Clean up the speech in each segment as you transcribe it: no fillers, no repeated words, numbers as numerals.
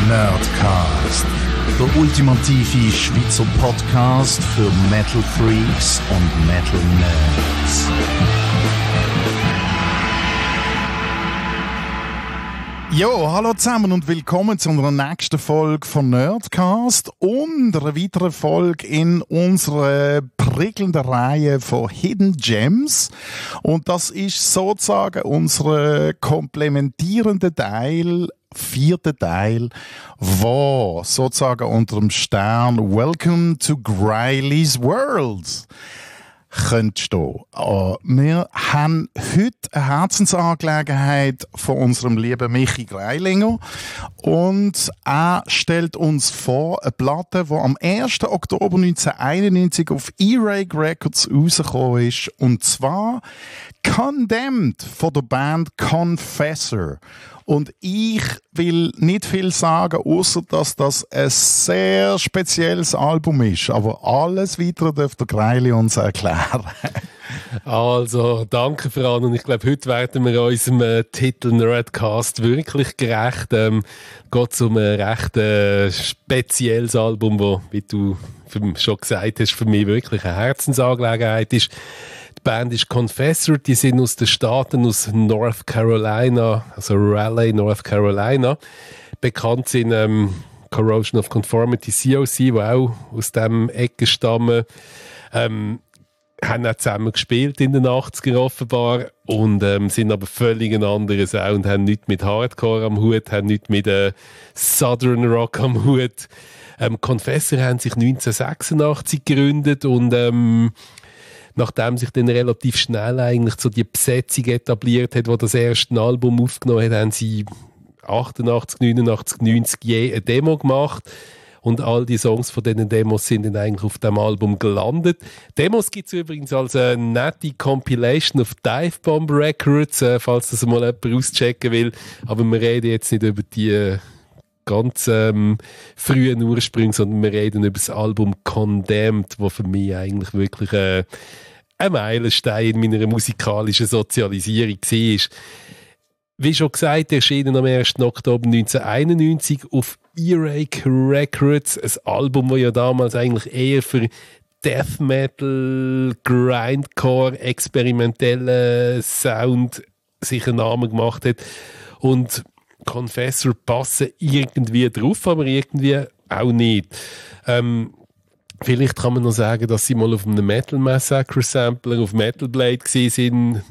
Nerdcast, der ultimative Schweizer Podcast für Metal Freaks und Metal Nerds. Jo, hallo zusammen und willkommen zu unserer nächsten Folge von Nerdcast und einer weiteren Folge in unserer prickelnden Reihe von Hidden Gems. Und das ist sozusagen unser komplementierender Teil, vierter Teil, wo sozusagen unter dem Stern Welcome to Griley's World könnte stehen. Wir haben heute eine Herzensangelegenheit von unserem lieben Michi Greilinger und er stellt uns vor eine Platte, die am 1. Oktober 1991 auf E-Rake Records rausgekommen ist, und zwar Condemned von der Band Confessor. Und ich will nicht viel sagen, außer dass das ein sehr spezielles Album ist. Aber alles Weitere dürfte Greili uns erklären. Also, danke Fran. Und ich glaube, heute werden wir unserem Titel Nerdcast wirklich gerecht. Geht um ein recht spezielles Album, das, wie du schon gesagt hast, für mich wirklich eine Herzensangelegenheit ist. Die Band ist Confessor, die sind aus den Staaten, aus North Carolina, also Raleigh, North Carolina. Bekannt sind Corrosion of Conformity, COC, die auch aus diesem Ecke stammen. Haben auch zusammen gespielt in den 80ern offenbar und sind aber völlig ein anderer Sound, haben nichts mit Hardcore am Hut, haben nichts mit Southern Rock am Hut. Confessor haben sich 1986 gegründet und nachdem sich dann relativ schnell eigentlich so die Besetzung etabliert hat, die das erste Album aufgenommen hat, haben sie 88, 89, 90 je eine Demo gemacht. Und all die Songs von diesen Demos sind dann eigentlich auf dem Album gelandet. Demos gibt es übrigens als eine nette Compilation auf Dive Bomb Records, falls das mal jemand auschecken will. Aber wir reden jetzt nicht über die ganz frühen Ursprünge, sondern wir reden über das Album Condemned, das für mich eigentlich wirklich ein Meilenstein in meiner musikalischen Sozialisierung war. Wie schon gesagt, erschienen am 1. Oktober 1991 auf E-Rake Records, ein Album, das ja damals eigentlich eher für Death Metal, Grindcore, experimentellen Sound sich einen Namen gemacht hat. Und Confessor passen irgendwie drauf, aber irgendwie auch nicht. Vielleicht kann man noch sagen, dass sie mal auf einem Metal Massacre Sampler auf Metal Blade waren,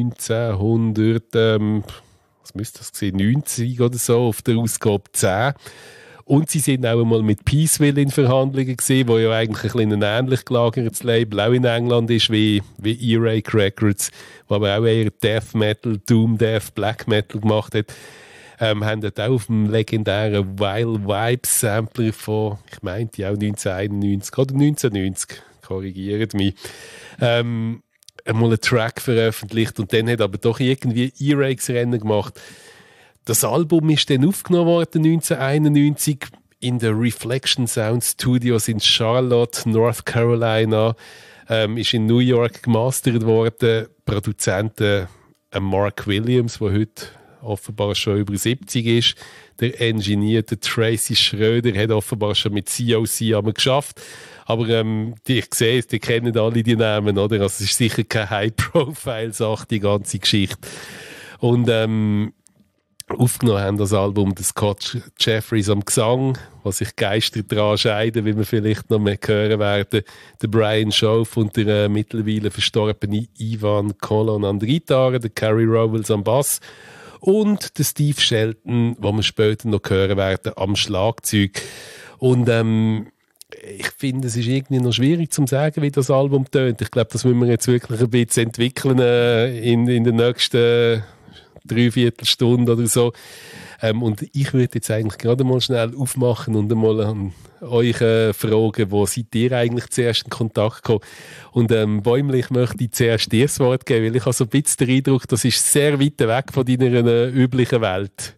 1900, was müsste das gewesen, 90 oder so, auf der Ausgabe 10. Und sie sind auch einmal mit Peaceville in Verhandlungen gewesen, wo ja eigentlich ein ähnlich gelagertes Label auch in England ist wie E-Rake Records, wo aber auch eher Death Metal, Doom Death, Black Metal gemacht hat. Haben dort auch auf dem legendären Wild Vibes Sampler von, ich meinte auch 1991 oder 1990, korrigiert mich, einmal einen Track veröffentlicht und dann hat aber doch irgendwie E-Rakes Rennen gemacht. Das Album ist dann aufgenommen worden 1991 in den Reflection Sound Studios in Charlotte, North Carolina, ist in New York gemastert worden. Produzenten Mark Williams, der heute offenbar schon über 70 ist. Der Engineer, der Tracy Schröder, hat offenbar schon mit COC geschafft. Aber ich sehe es, die kennen alle die Namen, oder? Also es ist sicher keine High-Profile-Sache, die ganze Geschichte. Und aufgenommen haben das Album der Scott Jeffries am Gesang, was sich Geister daran scheiden, wie wir vielleicht noch mehr hören werden. Der Brian Schoaf und der mittlerweile verstorbene Ivan Colon an der Gitarre, der Carrie Rowells am Bass und der Steve Shelton, den wir später noch hören werden, am Schlagzeug. Und ich finde, es ist irgendwie noch schwierig zu sagen, wie das Album tönt. Ich glaube, das müssen wir jetzt wirklich ein bisschen entwickeln in den nächsten 3/4 Stunde oder so. Und ich würde jetzt eigentlich gerade mal schnell aufmachen und einmal an euch fragen, wo seid ihr eigentlich zuerst in Kontakt gekommen? Und Bäumlich möchte ich zuerst dir das Wort geben, weil ich habe so ein bisschen den Eindruck, das ist sehr weit weg von deiner üblichen Welt.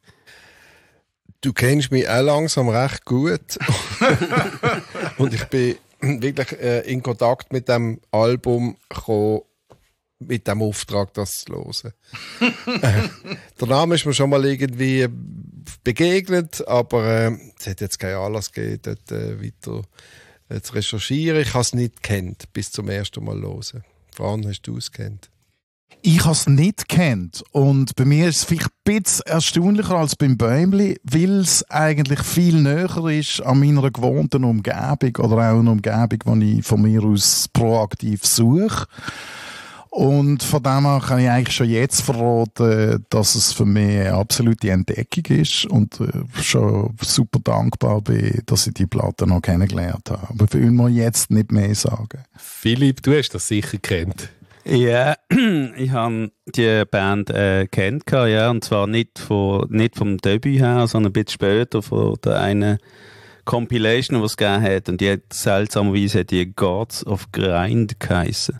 Du kennst mich auch langsam recht gut. Und ich bin wirklich in Kontakt mit dem Album gekommen mit dem Auftrag, das zu hören. Der Name ist mir schon mal irgendwie begegnet, aber es hat jetzt keinen Anlass gegeben, dort weiter zu recherchieren. Ich habe es nicht gekannt, bis zum ersten Mal hören. Fran, hast du es gekannt? Ich habe es nicht gekannt und bei mir ist es vielleicht ein bisschen erstaunlicher als beim Bäumli, weil es eigentlich viel näher ist an meiner gewohnten Umgebung oder auch einer Umgebung, die ich von mir aus proaktiv suche. Und von dem her kann ich eigentlich schon jetzt verraten, dass es für mich eine absolute Entdeckung ist und schon super dankbar bin, dass ich die Platte noch kennengelernt habe. Aber ich will mir jetzt nicht mehr sagen. Philipp, du hast das sicher gekannt. Ja, ich habe die Band kennt, ja, und zwar nicht vom Debüt her, sondern ein bisschen später von der einen Compilation, die es gegeben hat. Und die hat seltsamerweise die Gods of Grind geheissen.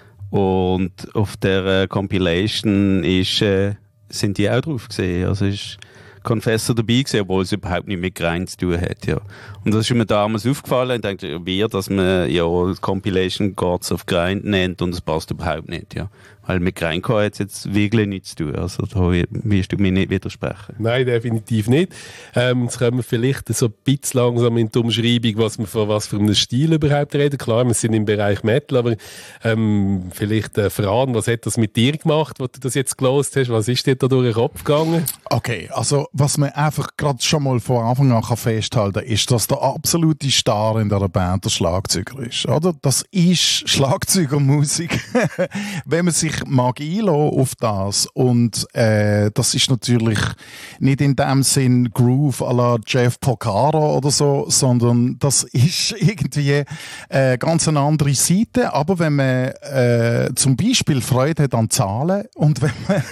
Und auf der Compilation sind die auch drauf gesehen. Also ist Confessor dabei gewesen, obwohl es überhaupt nicht mit Grind zu tun hat, ja. Und das ist mir damals aufgefallen. Ich dachte, dass man ja Compilation Gods of Grind nennt und das passt überhaupt nicht, ja. Weil mit Grindcore hat es jetzt wirklich nichts zu tun. Also da wirst du mir nicht widersprechen. Nein, definitiv nicht. Jetzt kommen wir vielleicht so ein bisschen langsam in die Umschreibung, was für einen Stil überhaupt reden. Klar, wir sind im Bereich Metal, aber vielleicht Fran, was hat das mit dir gemacht, wo du das jetzt gelost hast? Was ist dir da durch den Kopf gegangen? Okay, also was man einfach gerade schon mal von Anfang an festhalten kann, ist, dass der absolute Star in dieser Band der Schlagzeuger ist. Oder? Das ist Schlagzeugermusik. Wenn man sich mag einlassen auf das und das ist natürlich nicht in dem Sinn Groove à la Jeff Porcaro oder so, sondern das ist irgendwie ganz eine andere Seite, aber wenn man zum Beispiel Freude hat an Zahlen und wenn man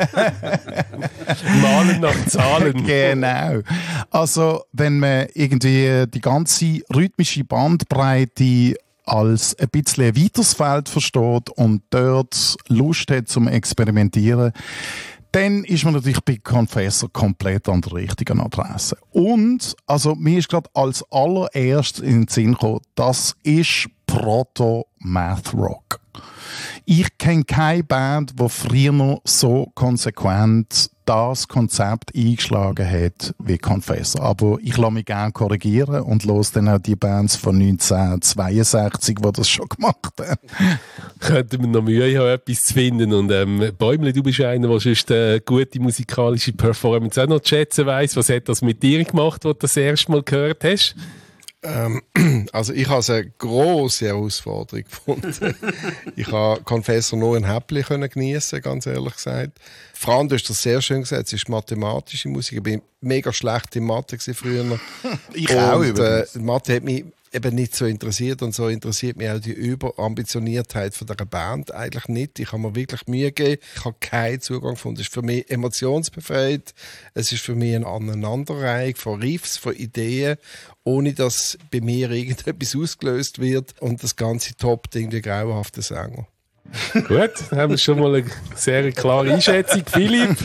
Malen nach Zahlen. Genau. Also wenn man irgendwie die ganze rhythmische Bandbreite als ein bisschen ein weiteres Feld versteht und dort Lust hat zum Experimentieren, dann ist man natürlich bei Confessor komplett an der richtigen Adresse. Und, also mir ist gerade als allererstes in den Sinn gekommen, das ist Proto-Math-Rock. Ich kenne keine Band, die früher noch so konsequent das Konzept eingeschlagen hat wie Confessor. Aber ich lasse mich gerne korrigieren und höre dann auch die Bands von 1962, die das schon gemacht haben. Könnten wir noch Mühe haben, etwas zu finden. Und Bäumle, du bist einer, der sonst gute musikalische Performance auch noch zu schätzen weiss. Was hat das mit dir gemacht, als du das erste Mal gehört hast? Also ich habe es eine grosse Herausforderung gefunden. Ich habe Confessor nur ein Häppchen geniessen, ganz ehrlich gesagt. Fran, du hast das sehr schön gesagt, es ist mathematische Musik. Ich bin mega schlecht in Mathe früher. Ich auch übrigens. Mathe hat mich eben nicht so interessiert und so interessiert mich auch die Überambitioniertheit von dieser Band eigentlich nicht. Ich habe mir wirklich Mühe gegeben. Ich habe keinen Zugang gefunden. Es ist für mich emotionsbefreit. Es ist für mich eine Aneinanderreihung von Riffs, von Ideen, ohne dass bei mir irgendetwas ausgelöst wird und das Ganze toppt irgendwie grauenhafte Sänger. Gut, dann haben wir schon mal eine sehr klare Einschätzung. Philipp?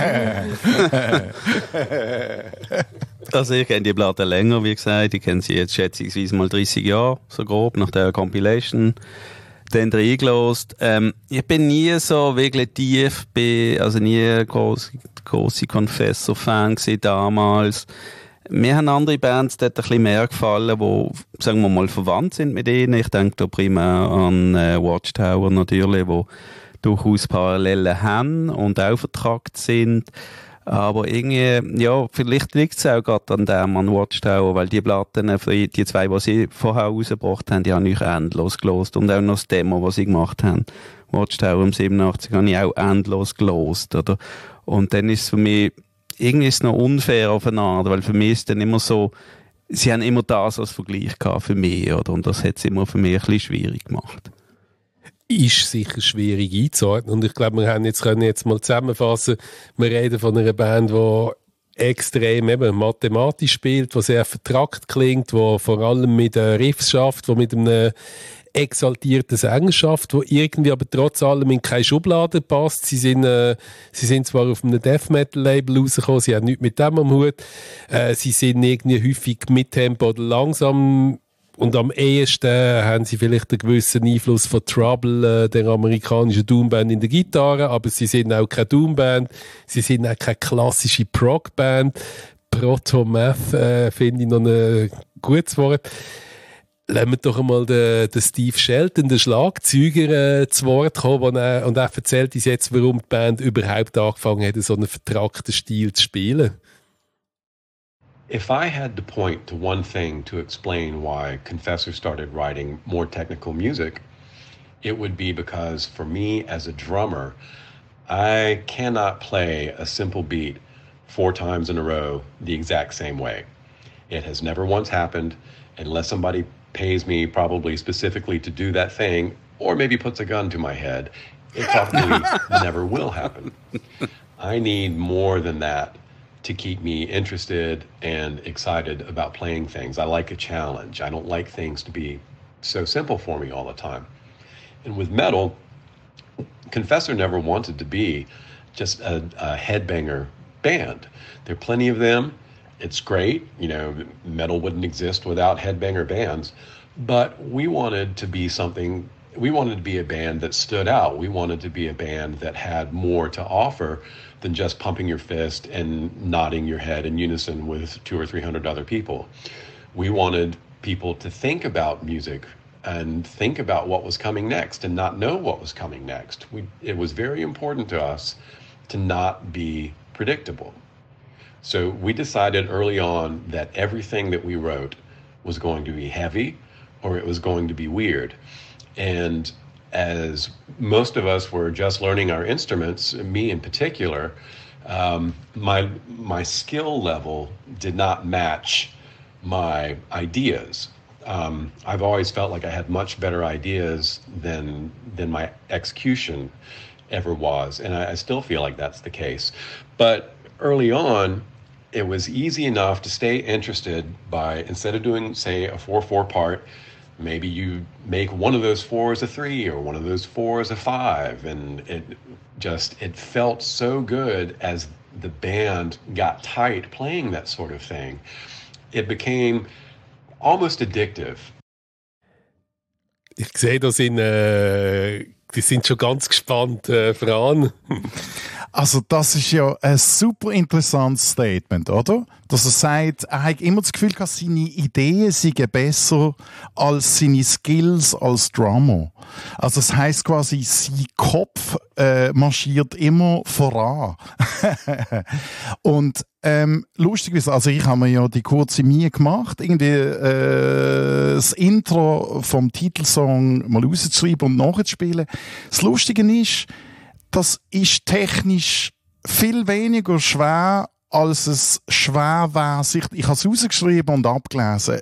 Also ich kenne die Platte länger, wie gesagt. Ich kenne sie jetzt schätzungsweise mal 30 Jahre, so grob, nach der Compilation. Dann reingelost. Ich bin nie so wirklich tief, also nie grosse Confessor-Fan gewesen damals. Mir haben andere Bands dort ein bisschen mehr gefallen, die, sagen wir mal, verwandt sind mit ihnen. Ich denke da primär an Watchtower natürlich, die durchaus Parallelen haben und auch vertragt sind. Aber irgendwie, ja, vielleicht liegt es auch gerade an dem, an Watchtower, weil die Platten, die zwei, die sie vorher rausgebracht haben, die habe ich endlos gelost. Und auch noch das Demo, was sie gemacht haben. Watchtower im 87 habe ich auch endlos gelost, oder? Und dann ist es für mich, irgendwie ist es noch unfair auf eine Art, weil für mich ist dann immer so, sie haben immer das als Vergleich gehabt für mich, oder? Und das hat es immer für mich ein bisschen schwierig gemacht. Ist sicher schwierig einzuordnen. Und ich glaube, wir können jetzt mal zusammenfassen. Wir reden von einer Band, die extrem eben mathematisch spielt, die sehr vertrackt klingt, die vor allem mit Riffs schafft, die mit einem exaltierten Sänger schafft, der irgendwie aber trotz allem in keine Schublade passt. Sie sind zwar auf einem Death-Metal-Label rausgekommen, sie haben nichts mit dem am Hut. Sie sind irgendwie häufig mit Tempo oder langsam Und am ehesten haben sie vielleicht einen gewissen Einfluss von Trouble, der amerikanischen Doomband in der Gitarre, aber sie sind auch keine Doomband, sie sind auch keine klassische Prog-Band. Proto-Math finde ich noch ein gutes Wort. Lassen wir doch einmal den Steve Shelton, den Schlagzeuger, zu Wort kommen und er erzählt uns jetzt, warum die Band überhaupt angefangen hat, so einen vertrackten Stil zu spielen. If I had to point to one thing to explain why Confessor started writing more technical music, it would be because for me as a drummer, I cannot play a simple beat 4 times in a row the exact same way. It has never once happened unless somebody pays me probably specifically to do that thing or maybe puts a gun to my head. It probably never will happen. I need more than that to keep me interested and excited about playing things. I like a challenge. I don't like things to be so simple for me all the time. And with metal, Confessor never wanted to be just a headbanger band. There are plenty of them. It's great. You know, metal wouldn't exist without headbanger bands. But we wanted to be something, we wanted to be a band that stood out. We wanted to be a band that had more to offer than just pumping your fist and nodding your head in unison with 200 or 300 other people. We wanted people to think about music and think about what was coming next and not know what was coming next. It was very important to us to not be predictable. So we decided early on that everything that we wrote was going to be heavy or it was going to be weird. And as most of us were just learning our instruments, me in particular, my skill level did not match my ideas. I've always felt like I had much better ideas than my execution ever was, and I still feel like that's the case. But early on, it was easy enough to stay interested by, instead of doing, say, a 4/4 part, maybe you make one of those 4s a 3 or one of those 4s a 5. And it felt so good as the band got tight playing that sort of thing. It became almost addictive. Ich sehe, die sind schon ganz gespannt, Fran. Also das ist ja ein super interessantes Statement, oder? Dass er sagt, er hat immer das Gefühl, dass seine Ideen seien besser als seine Skills als Drummer. Also das heisst quasi, sein Kopf marschiert immer voran. Und lustigerweise, also ich habe mir ja die kurze Mühe gemacht, irgendwie das Intro vom Titelsong mal rauszuschreiben und nachzuspielen. Das Lustige ist, das ist technisch viel weniger schwer, als es schwer wäre, ich habe es rausgeschrieben und abgelesen,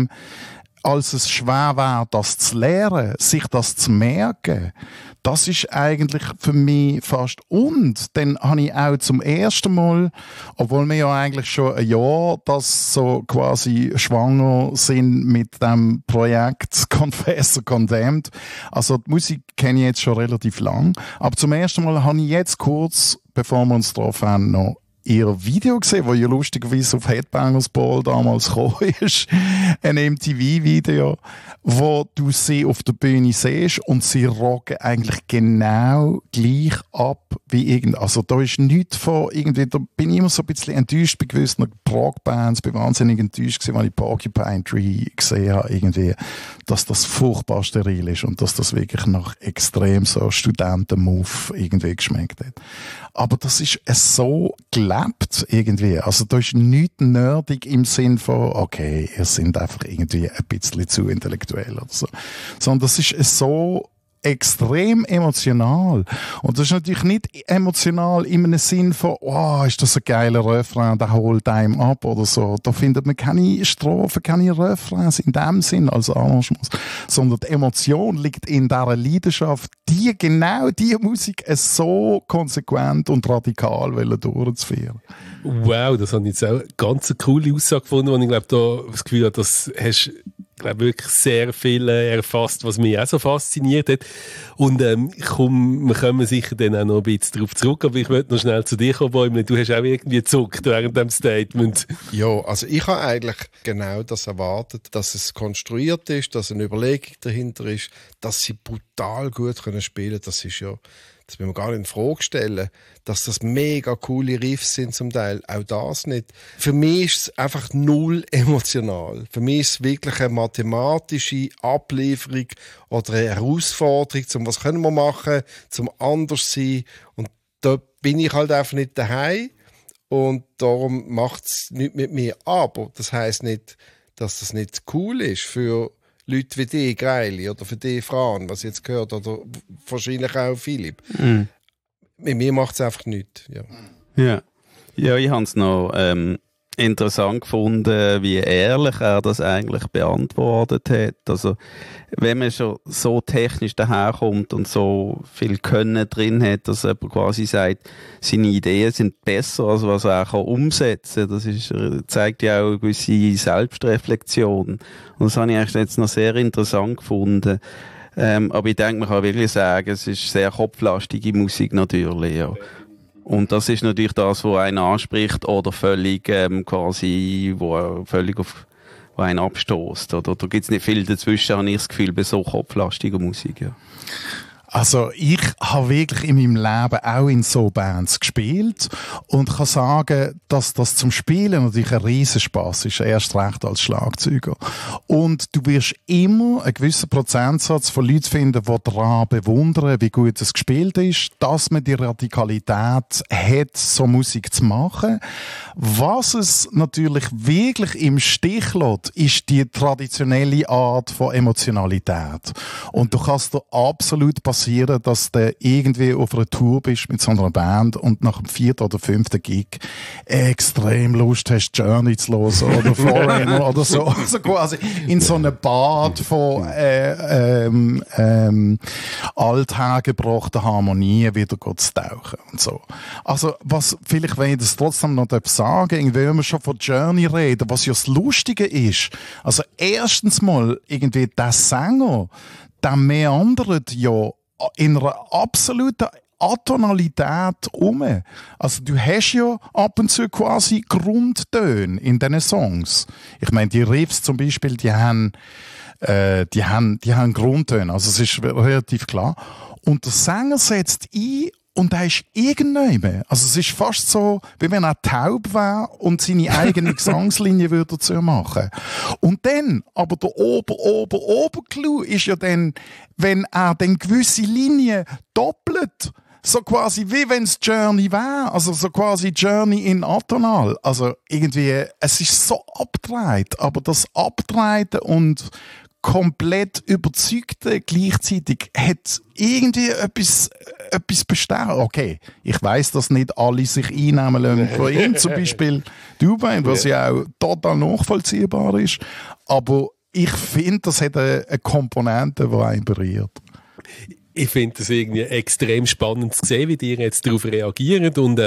als es schwer wäre, das zu lernen, sich das zu merken. Das ist eigentlich für mich fast. Und dann habe ich auch zum ersten Mal, obwohl wir ja eigentlich schon ein Jahr das so quasi schwanger sind mit dem Projekt Confessor Condemned. Also die Musik kenne ich jetzt schon relativ lang. Aber zum ersten Mal habe ich jetzt kurz, bevor wir uns drauf haben, noch ihr Video gesehen, wo ja lustigerweise auf Headbangers Ball damals gekommen ist. Ein MTV-Video, wo du sie auf der Bühne siehst und sie rocken eigentlich genau gleich ab wie irgend. Also da ist nichts von irgendwie, da bin ich immer so ein bisschen enttäuscht bei gewissen Prog-Bands, bin wahnsinnig enttäuscht gewesen, weil ich Porcupine Tree gesehen habe, irgendwie, dass das furchtbar steril ist und dass das wirklich nach extrem so Studenten-Move irgendwie geschmeckt hat. Aber das ist so gelebt irgendwie. Also da ist nichts nerdig im Sinn von, okay, ihr seid einfach irgendwie ein bisschen zu intellektuell oder so. Sondern das ist so extrem emotional. Und das ist natürlich nicht emotional im Sinn von, oh, ist das ein geiler Refrain, der holt einem ab oder so. Da findet man keine Strophen, keine Refrains in dem Sinn als Arrangements. Sondern die Emotion liegt in dieser Leidenschaft, genau die Musik so konsequent und radikal durchzuführen. Wow, das habe ich jetzt auch eine ganz coole Aussage gefunden, und ich glaube, da das Gefühl habe, das hast glaube wirklich sehr viel erfasst, was mich auch so fasziniert hat. Und wir kommen sicher dann auch noch ein bisschen darauf zurück, aber ich möchte noch schnell zu dir kommen, Bäumle. Du hast auch irgendwie gezuckt während dem Statement. Ja, also ich habe eigentlich genau das erwartet, dass es konstruiert ist, dass eine Überlegung dahinter ist, dass sie brutal gut spielen können. Das ist ja, das müssen wir gar nicht in Frage stellen, dass das mega coole Riffs sind zum Teil. Auch das nicht. Für mich ist es einfach null emotional. Für mich ist es wirklich eine mathematische Ablieferung oder eine Herausforderung, zum was können wir machen, zum anders sein. Und da bin ich halt einfach nicht daheim. Und darum macht es nichts mit mir. Aber das heisst nicht, dass das nicht cool ist für Leute wie dich, Greili, oder für dich, Fran, was jetzt gehört, oder wahrscheinlich auch Philipp. Mit mir macht es einfach nichts. Ja, ich habe es noch interessant gefunden, wie ehrlich er das eigentlich beantwortet hat. Also, wenn man schon so technisch daherkommt und so viel Können drin hat, dass jemand quasi sagt, seine Ideen sind besser, als was er kann umsetzen kann, das zeigt ja auch eine gewisse Selbstreflexion. Und das habe ich eigentlich jetzt noch sehr interessant gefunden. Aber ich denke, man kann wirklich sagen, es ist sehr kopflastige Musik natürlich, ja. Und das ist natürlich das, was einen anspricht oder völlig quasi, wo einen abstoßt. Oder da gibt es nicht viel dazwischen, habe ich das Gefühl, bei so kopflastiger Musik. Ja. Also ich habe wirklich in meinem Leben auch in so Bands gespielt und kann sagen, dass das zum Spielen natürlich ein Riesenspaß ist, erst recht als Schlagzeuger. Und du wirst immer einen gewissen Prozentsatz von Leuten finden, die daran bewundern, wie gut es gespielt ist, dass man die Radikalität hat, so Musik zu machen. Was es natürlich wirklich im Stich lässt, ist die traditionelle Art von Emotionalität. Und du kannst dir absolut passieren, dass du irgendwie auf einer Tour bist mit so einer Band und nach dem 4. oder 5. Gig extrem Lust hast, Journey zu hören oder Foreigner oder so. Also quasi in so einem Bad von althergebrachten Harmonien wieder zu tauchen und so. Also was vielleicht, wenn ich das trotzdem noch sagen, irgendwie, wenn wir schon von Journey reden, was ja das Lustige ist, also erstens mal irgendwie der Sänger, der meandert ja in einer absoluten Atonalität Also du hast ja ab und zu quasi Grundtöne in diesen Songs. Ich meine, die Riffs zum Beispiel, die haben Grundtöne, also es ist relativ klar. Und der Sänger setzt ein und er ist irgendjemand. Also es ist fast so, wie wenn er taub wäre und seine eigene Gesangslinie würde dazu machen. Und dann, aber der Oberclou ist ja dann, wenn er dann gewisse Linien doppelt, so quasi wie wenn es Journey wäre, also so quasi Journey in Atonal. Also irgendwie, es ist so abgedreht, aber das Abgedrehte und komplett Überzeugte gleichzeitig hat irgendwie etwas bestehen. Okay, ich weiss, dass nicht alle sich einnehmen lassen von ihm, zum Beispiel Dubai, was ja auch total nachvollziehbar ist. Aber ich finde, das hat eine Komponente, die einen berührt. Ich finde das irgendwie extrem spannend zu sehen, wie ihr jetzt darauf reagiert und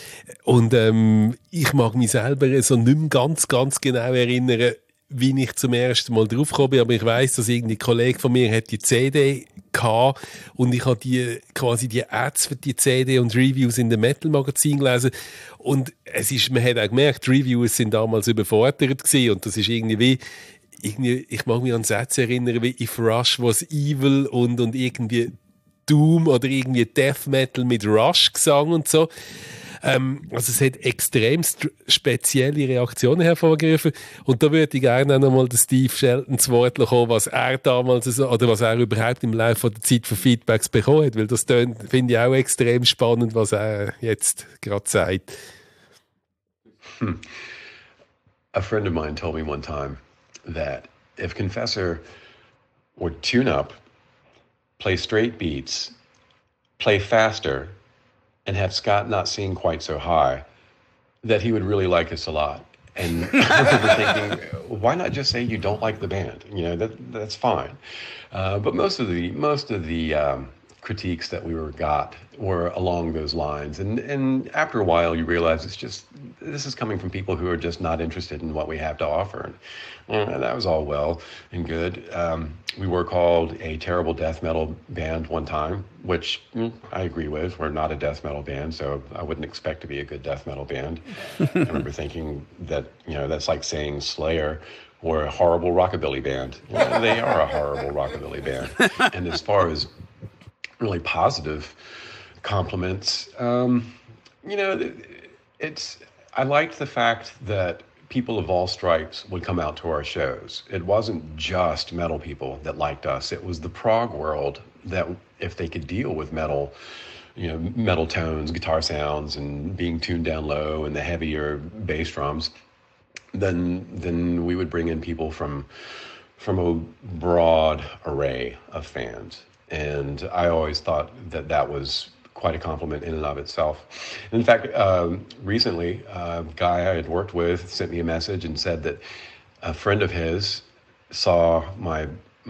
ich mag mich selber so nicht mehr ganz genau erinnern, wie ich zum ersten Mal drauf gekommen bin, aber ich weiss, dass irgendein Kollege von mir hat die CD gehabt und ich habe quasi die Ads für die CD und Reviews in dem Metal-Magazin gelesen und man hat auch gemerkt, die Reviews sind damals überfordert gewesen und das ist irgendwie, ich mag mich an Sätze erinnern, wie If Rush was evil und irgendwie Doom oder irgendwie Death Metal mit Rush gesungen und so. Also es hat extrem spezielle Reaktionen hervorgerufen und da würde ich gerne auch nochmal den Steve Shelton zu Wort kommen, was er damals oder was er überhaupt im Laufe der Zeit für Feedbacks bekommen hat, weil das finde ich auch extrem spannend, was er jetzt gerade sagt. A friend of mine told me one time that if Confessor would tune up, play straight beats, play faster, and have Scott not sing quite so high, that he would really like us a lot. And I remember thinking, why not just say you don't like the band? You know, that's fine. But most of the critiques that we got were along those lines. And after a while, you realize it's just this is coming from people who are just not interested in what we have to offer. And that was all well and good. We were called a terrible death metal band one time, which I agree with. We're not a death metal band, so I wouldn't expect to be a good death metal band. I remember thinking that, that's like saying Slayer were a horrible rockabilly band. Well, they are a horrible rockabilly band. And as far as really positive compliments, I liked the fact that people of all stripes would come out to our shows. It wasn't just metal people that liked us. It was the prog world that, if they could deal with metal, metal tones, guitar sounds, and being tuned down low and the heavier bass drums, then we would bring in people from a broad array of fans. And I always thought that was quite a compliment in and of itself. In fact, recently, a guy I had worked with sent me a message and said that a friend of his saw my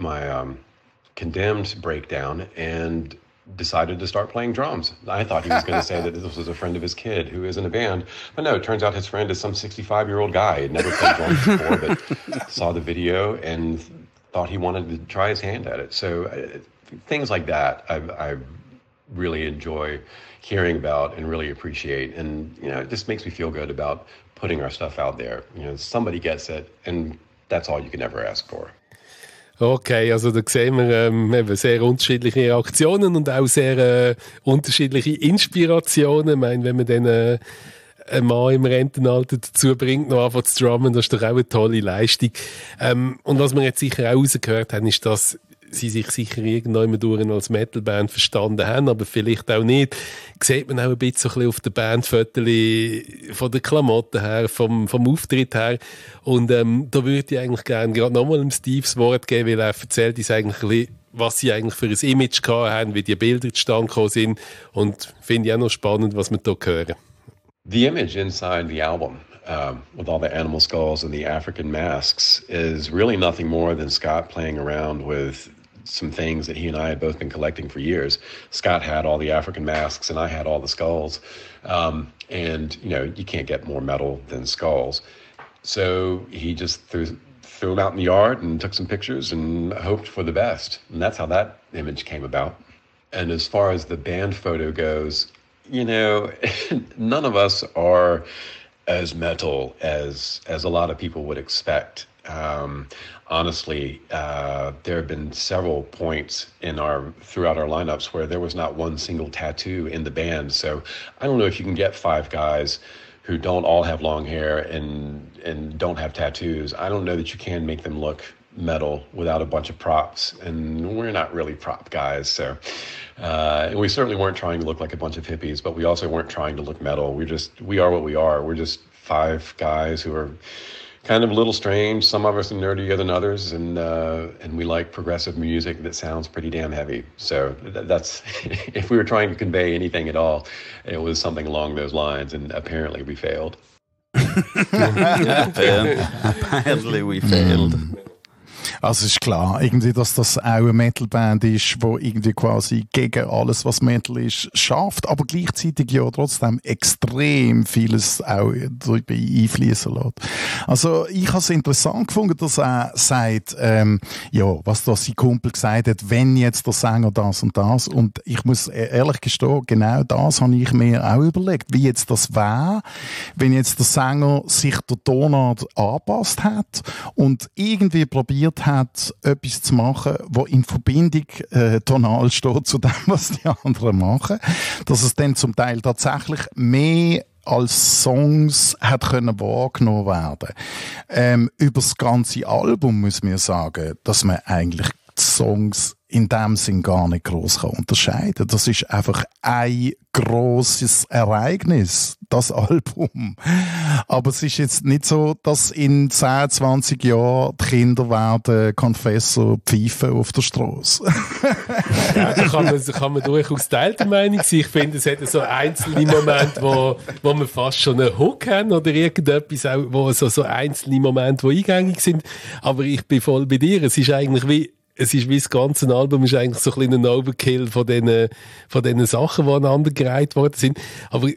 Condemned breakdown and decided to start playing drums. I thought he was going to say that this was a friend of his kid who is in a band, but no, it turns out his friend is some 65-year-old guy. He had never played drums before, but saw the video and thought he wanted to try his hand at it. So things like that, I really enjoy hearing about and really appreciate. And, it just makes me feel good about putting our stuff out there. Somebody gets it, and that's all you can ever ask for. Okay, also da sehen wir eben sehr unterschiedliche Reaktionen und auch sehr unterschiedliche Inspirationen. Ich meine, wenn man dann einen Mann im Rentenalter dazu bringt, noch anfangen zu drummen, das ist doch auch eine tolle Leistung. Und was wir jetzt sicher auch rausgehört haben, ist, dass sie sich sicher irgendwann durch als Metalband verstanden haben, aber vielleicht auch nicht. Sieht man auch ein bisschen auf der Bandfotos von der Klamotten her, vom Auftritt her. Und da würde ich eigentlich gerne gerade nochmal dem Steve das Wort geben, weil er erzählt uns eigentlich ein bisschen, was sie eigentlich für ein Image gehabt haben, wie die Bilder zustande gekommen sind. Und finde ich auch noch spannend, was wir da hören. The image inside the album, with all the animal skulls and the African masks, is really nothing more than Scott playing around with some things that he and I had both been collecting for years. Scott had all the African masks and I had all the skulls. And, you can't get more metal than skulls. So he just threw them out in the yard and took some pictures and hoped for the best. And that's how that image came about. And as far as the band photo goes, none of us are as metal as a lot of people would expect. Honestly, there have been several points throughout our lineups where there was not one single tattoo in the band. So I don't know if you can get 5 guys who don't all have long hair and don't have tattoos. I don't know that you can make them look metal without a bunch of props, and we're not really prop guys. So we certainly weren't trying to look like a bunch of hippies, but we also weren't trying to look metal. We are what we are. We're just 5 guys who are kind of a little strange. Some of us are nerdier than others, and we like progressive music that sounds pretty damn heavy. So that's if we were trying to convey anything at all, it was something along those lines, and apparently we failed. Apparently we failed. Also ist klar, irgendwie, dass das auch eine Metalband ist, die irgendwie quasi gegen alles, was Metal ist, schafft, aber gleichzeitig ja trotzdem extrem vieles auch dabei einfließen lässt. Also ich habe es interessant gefunden, dass er sagt, was da sein Kumpel gesagt hat, wenn jetzt der Sänger das und das, und ich muss ehrlich gestehen, genau das habe ich mir auch überlegt, wie jetzt das wäre, wenn jetzt der Sänger sich der Tonart angepasst hat und irgendwie probiert hat, etwas zu machen, was in Verbindung tonal steht zu dem, was die anderen machen, dass es dann zum Teil tatsächlich mehr als Songs hat können wahrgenommen werden. Über das ganze Album muss man sagen, dass man eigentlich die Songs in dem Sinn gar nicht gross unterscheiden kann. Das ist einfach ein grosses Ereignis, das Album. Aber es ist jetzt nicht so, dass in 10, 20 Jahren die Kinder werden Confessor pfeifen auf der Strasse. Ja, da kann man durchaus teilter Meinung sein. Ich finde, es hat so einzelne Momente, wo man fast schon einen Hook haben oder irgendetwas, auch, wo so einzelne Momente, die eingängig sind. Aber ich bin voll bei dir. Es ist eigentlich wie das ganze Album ist eigentlich so ein kleiner Overkill von diesen Sachen, die aneinandergereiht worden sind. Aber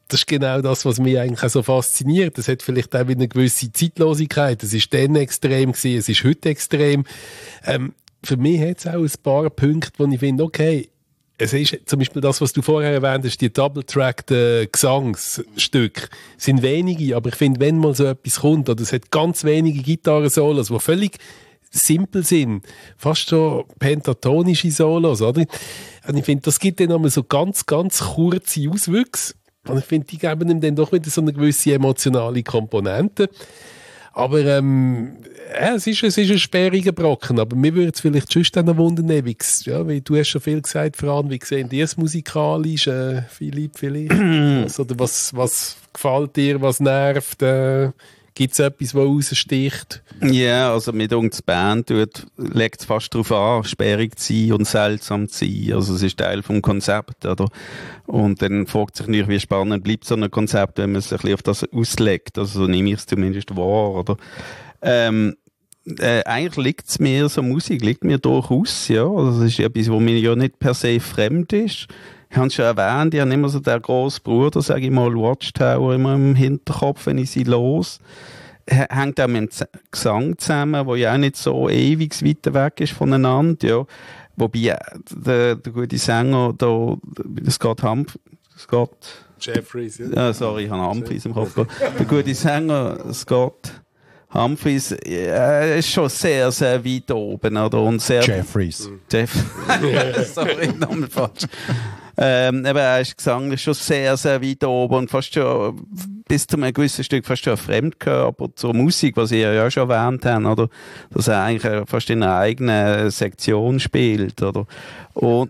das ist genau das, was mich eigentlich auch so fasziniert. Das hat vielleicht auch eine gewisse Zeitlosigkeit. Es ist dann extrem gewesen, es ist heute extrem. Für mich hat es auch ein paar Punkte, wo ich finde, okay, es ist zum Beispiel das, was du vorher erwähnt hast, die Double-Tracked Gesangsstücke, sind wenige, aber ich finde, wenn mal so etwas kommt, oder es hat ganz wenige Gitarren-Solos, die völlig simpel sind, fast so pentatonische Solos, oder? Und ich finde, das gibt dann einmal so ganz, ganz kurze Auswüchse. Und ich finde, die geben ihm dann doch wieder so eine gewisse emotionale Komponente. Aber es ist ein sperriger Brocken, aber mir würde es vielleicht sonst dann wundern, ja, weil du hast schon viel gesagt, Fran, wie sehen die es musikalisch, Philipp vielleicht? Oder was gefällt dir, was nervt? Gibt es etwas, was raussticht? Ja, also mit uns Band legt es fast darauf an, sperrig zu sein und seltsam zu sein. Also es ist Teil vom Konzept, oder? Und dann fragt sich nicht, wie spannend bleibt so ein Konzept, wenn man es ein bisschen auf das auslegt. Also so nehme ich es zumindest wahr, oder? Eigentlich liegt es mir, so Musik liegt mir durchaus, ja. Also das ist etwas, was mir ja nicht per se fremd ist. Ich habe es schon erwähnt, ich habe immer so den grossen Bruder, sage ich mal, Watchtower immer im Hinterkopf, wenn ich sie los. Hängt auch mit dem Gesang zusammen, der ja auch nicht so ewig weit weg ist voneinander, ja. Wobei der gute Sänger, Scott Jeffries, ja. Sorry, ich habe Humphries im Kopf. Der gute Sänger, Scott Humphries, ist schon sehr, sehr weit oben, oder? Und sehr Jeffries. Sorry, nochmal falsch. Aber er ist gesanglich schon sehr, sehr weit oben und fast schon bis zu einem gewissen Stück fast schon ein Fremdkörper zur Musik, was ihr ja schon erwähnt habt, oder? Dass er eigentlich fast in einer eigenen Sektion spielt, oder? Und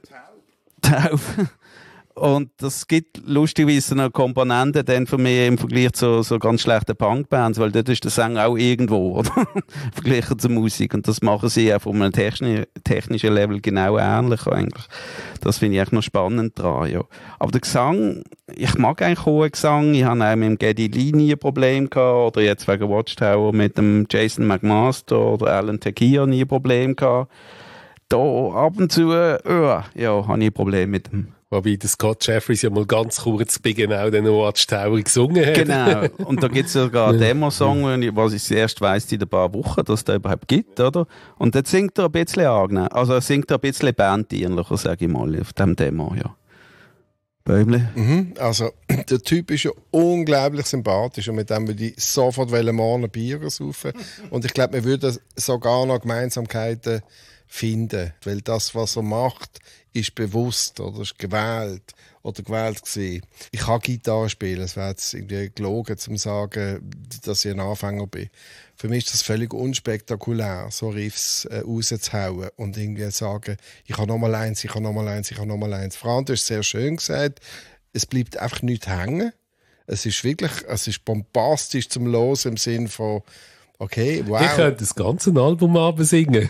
Und das gibt lustigerweise eine Komponente dann für mich im Vergleich zu so ganz schlechten Punkbands, weil dort ist der Sänger auch irgendwo, oder? Verglichen zur Musik. Und das machen sie auch von einem technischen Level genau ähnlich eigentlich. Das finde ich echt noch spannend dran, ja. Aber der Gesang, ich mag eigentlich hohen Gesang. Ich habe auch mit dem Geddy Lee nie ein Problem gehabt, oder jetzt wegen Watchtower mit dem Jason McMaster oder Alan Teixeira nie ein Problem gehabt. Da ab und zu, habe ich ein Problem mit dem. Wobei der Scott Jeffries ja mal ganz kurz bei genau den Watchtower gesungen hat. Genau. Und da gibt es sogar einen Demo-Song, was ich erst weiss in ein paar Wochen, dass es da überhaupt gibt, oder? Und dort singt er ein bisschen angenehm. Also er singt ein bisschen bandähnlicher, sage ich mal, auf dem Demo, ja. Bäumle? Also, der Typ ist ja unglaublich sympathisch und mit dem würde ich sofort morgen ein Bier saufen. Und ich glaube, wir würden sogar noch Gemeinsamkeiten finden, weil das, was er macht, ist bewusst oder ist gewählt gewesen. Ich kann Gitarre spielen, es wäre jetzt irgendwie gelogen, zu sagen, dass ich ein Anfänger bin. Für mich ist das völlig unspektakulär, so Riffs rauszuhauen und irgendwie sagen, ich habe nochmal eins. Fran, du hast es sehr schön gesagt, es bleibt einfach nichts hängen. Es ist bombastisch zum Hören im Sinn von okay, wow. Ich könnte das ganze Album absingen.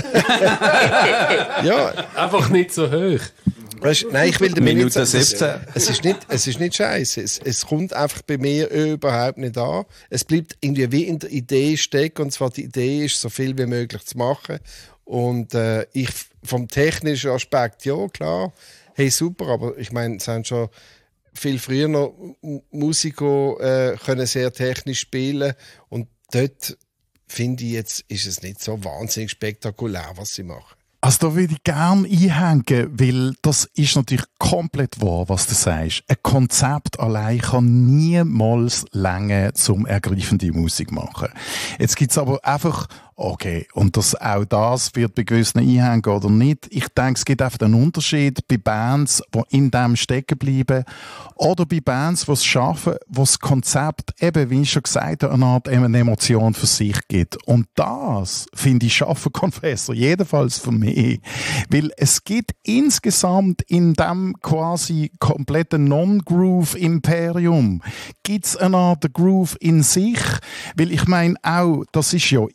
Ja. Einfach nicht so hoch. Weißt, nein, ich will damit Minute nicht sagen, 17. es ist nicht scheiße. Es kommt einfach bei mir überhaupt nicht an. Es bleibt irgendwie wie in der Idee stecken. Und zwar die Idee ist, so viel wie möglich zu machen. Und ich vom technischen Aspekt, ja klar, hey super, aber ich meine, es haben schon viel früher noch Musiker können sehr technisch spielen und dort finde ich jetzt, ist es nicht so wahnsinnig spektakulär, was sie machen. Also da würde ich gerne einhängen, weil das ist natürlich komplett wahr, was du sagst. Ein Konzept allein kann niemals länger zum ergreifende Musik machen. Jetzt gibt's aber einfach, okay, und auch das wird bei gewissen einhängen oder nicht. Ich denke, es gibt einfach einen Unterschied bei Bands, die in dem stecken bleiben, oder bei Bands, die es schaffen, wo das Konzept eben, wie ich schon gesagt habe, eine Art Emotion für sich gibt. Und das, finde ich, schaffen Confessor, jedenfalls für mich. Weil es gibt insgesamt in dem quasi kompletten Non-Groove-Imperium gibt's eine Art Groove in sich. Weil ich meine auch, das ist ja Evil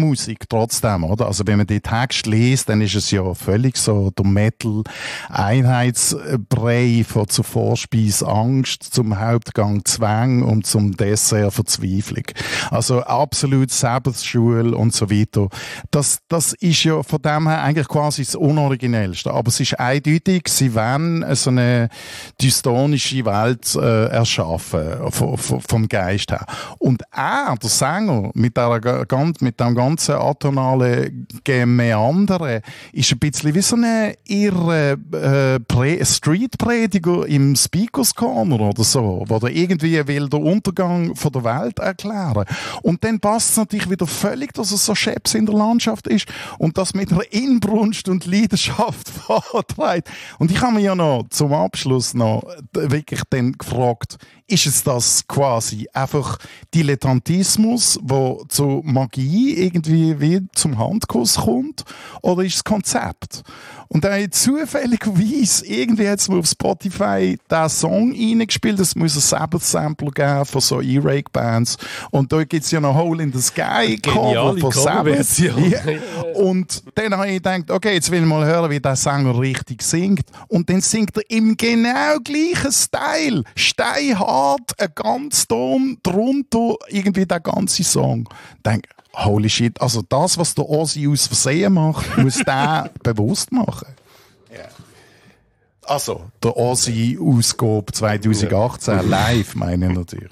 Musik trotzdem, oder? Also wenn man den Text liest, dann ist es ja völlig so der Metal-Einheitsbrei von zur Vorspeise Angst, zum Hauptgang Zwang und zum Dessert Verzweiflung. Also absolut Sabbath-Schule und so weiter. Das ist ja von dem her eigentlich quasi das Unoriginellste. Aber es ist eindeutig, sie wollen so eine dystonische Welt erschaffen, vom Geist her. Und er, der Sänger, mit dem ganzen atonalen Gemeandere, ist ein bisschen wie so eine irre Street-Prediger im Speakers Corner oder so, wo der irgendwie will den Untergang von der Welt erklären. Und dann passt es natürlich wieder völlig, dass es so scheps in der Landschaft ist und das mit einer Inbrunst und Leidenschaft vorträgt. Und ich habe mich ja noch zum Abschluss noch wirklich dann gefragt, ist es das quasi einfach Dilettantismus, wo zur Magie irgendwie wie zum Handkuss kommt, oder ist es Konzept? Und dann zufälligerweise irgendwie hat es mir auf Spotify diesen Song reingespielt, es muss ein Sabbath-Sampler geben von so E-Rake-Bands und da gibt es ja noch Hole in the Sky Cover von Sabbath. Ja. Und dann habe ich gedacht, okay, jetzt will ich mal hören, wie der Sänger richtig singt, und dann singt er im genau gleichen Style, steinhart, ein ganz Ton drunter, irgendwie der ganze Song. Ich denke, holy shit, also das, was der Ozzy aus Versehen macht, muss der bewusst machen. Yeah. Also, der Ozzy-Ausgabe 2018 live, meine ich natürlich.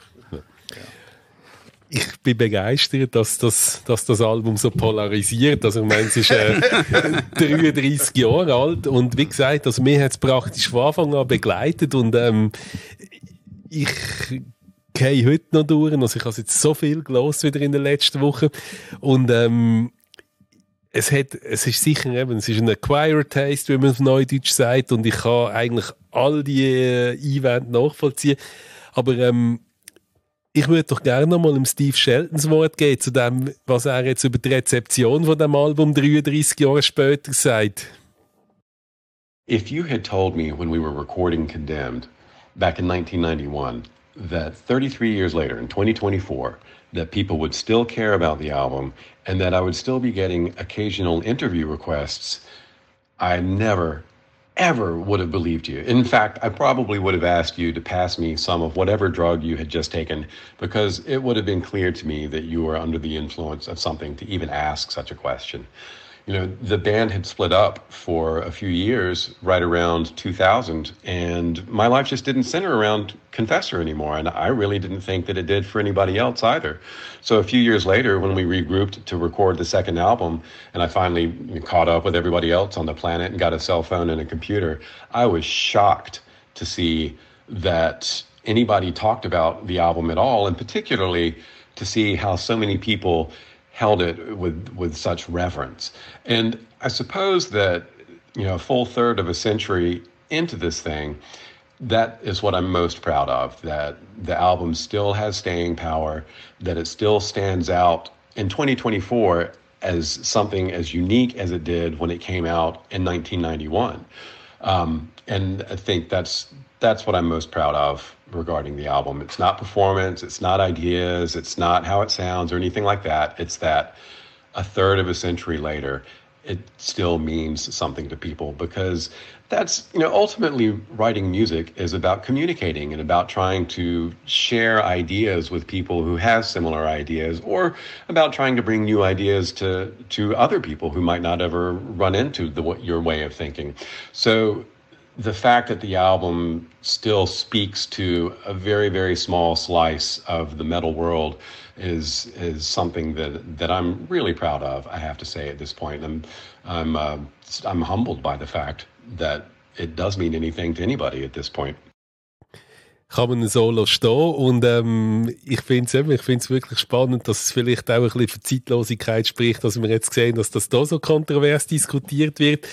Ich bin begeistert, dass das Album so polarisiert. Also ich meine, es ist 33 Jahre alt und wie gesagt, also mir hat es praktisch von Anfang an begleitet und ich gehe heute noch durch. Also ich habe jetzt so viel gehört wieder in den letzten Wochen und es ist sicher eben, es ist ein Acquired Taste, wie man auf Neudeutsch sagt, und ich kann eigentlich all die Einwände nachvollziehen, aber ich würde doch gerne noch mal dem Steve Shelton das Wort geben, zu dem, was er jetzt über die Rezeption von dem Album 33 Jahre später sagt. If you had told me when we were recording Condemned back in 1991 that 33 years later, in 2024, that people would still care about the album and that I would still be getting occasional interview requests, I never, ever would have believed you. In fact, I probably would have asked you to pass me some of whatever drug you had just taken, because it would have been clear to me that you were under the influence of something to even ask such a question. You know, the band had split up for a few years right around 2000, and my life just didn't center around Confessor anymore, and I really didn't think that it did for anybody else either. So a few years later, when we regrouped to record the second album, and I finally caught up with everybody else on the planet and got a cell phone and a computer, I was shocked to see that anybody talked about the album at all, and particularly to see how so many people held it with such reverence. And I suppose that, you know, a full third of a century into this thing, that is what I'm most proud of, that the album still has staying power, that it still stands out in 2024 as something as unique as it did when it came out in 1991. And I think that's what I'm most proud of regarding the album. It's not performance, it's not ideas, it's not how it sounds or anything like that. It's that a third of a century later, it still means something to people, because that's, you know, ultimately writing music is about communicating and about trying to share ideas with people who have similar ideas, or about trying to bring new ideas to other people who might not ever run into your way of thinking. So the fact that the album still speaks to a very, very small slice of the metal world is something that I'm really proud of, I have to say, at this point. I'm humbled by the fact that it does mean anything to anybody at this point. Kann man so stehen, und ich finde es wirklich spannend, dass es vielleicht auch ein bisschen für Zeitlosigkeit spricht, dass wir jetzt sehen, dass das da so kontrovers diskutiert wird.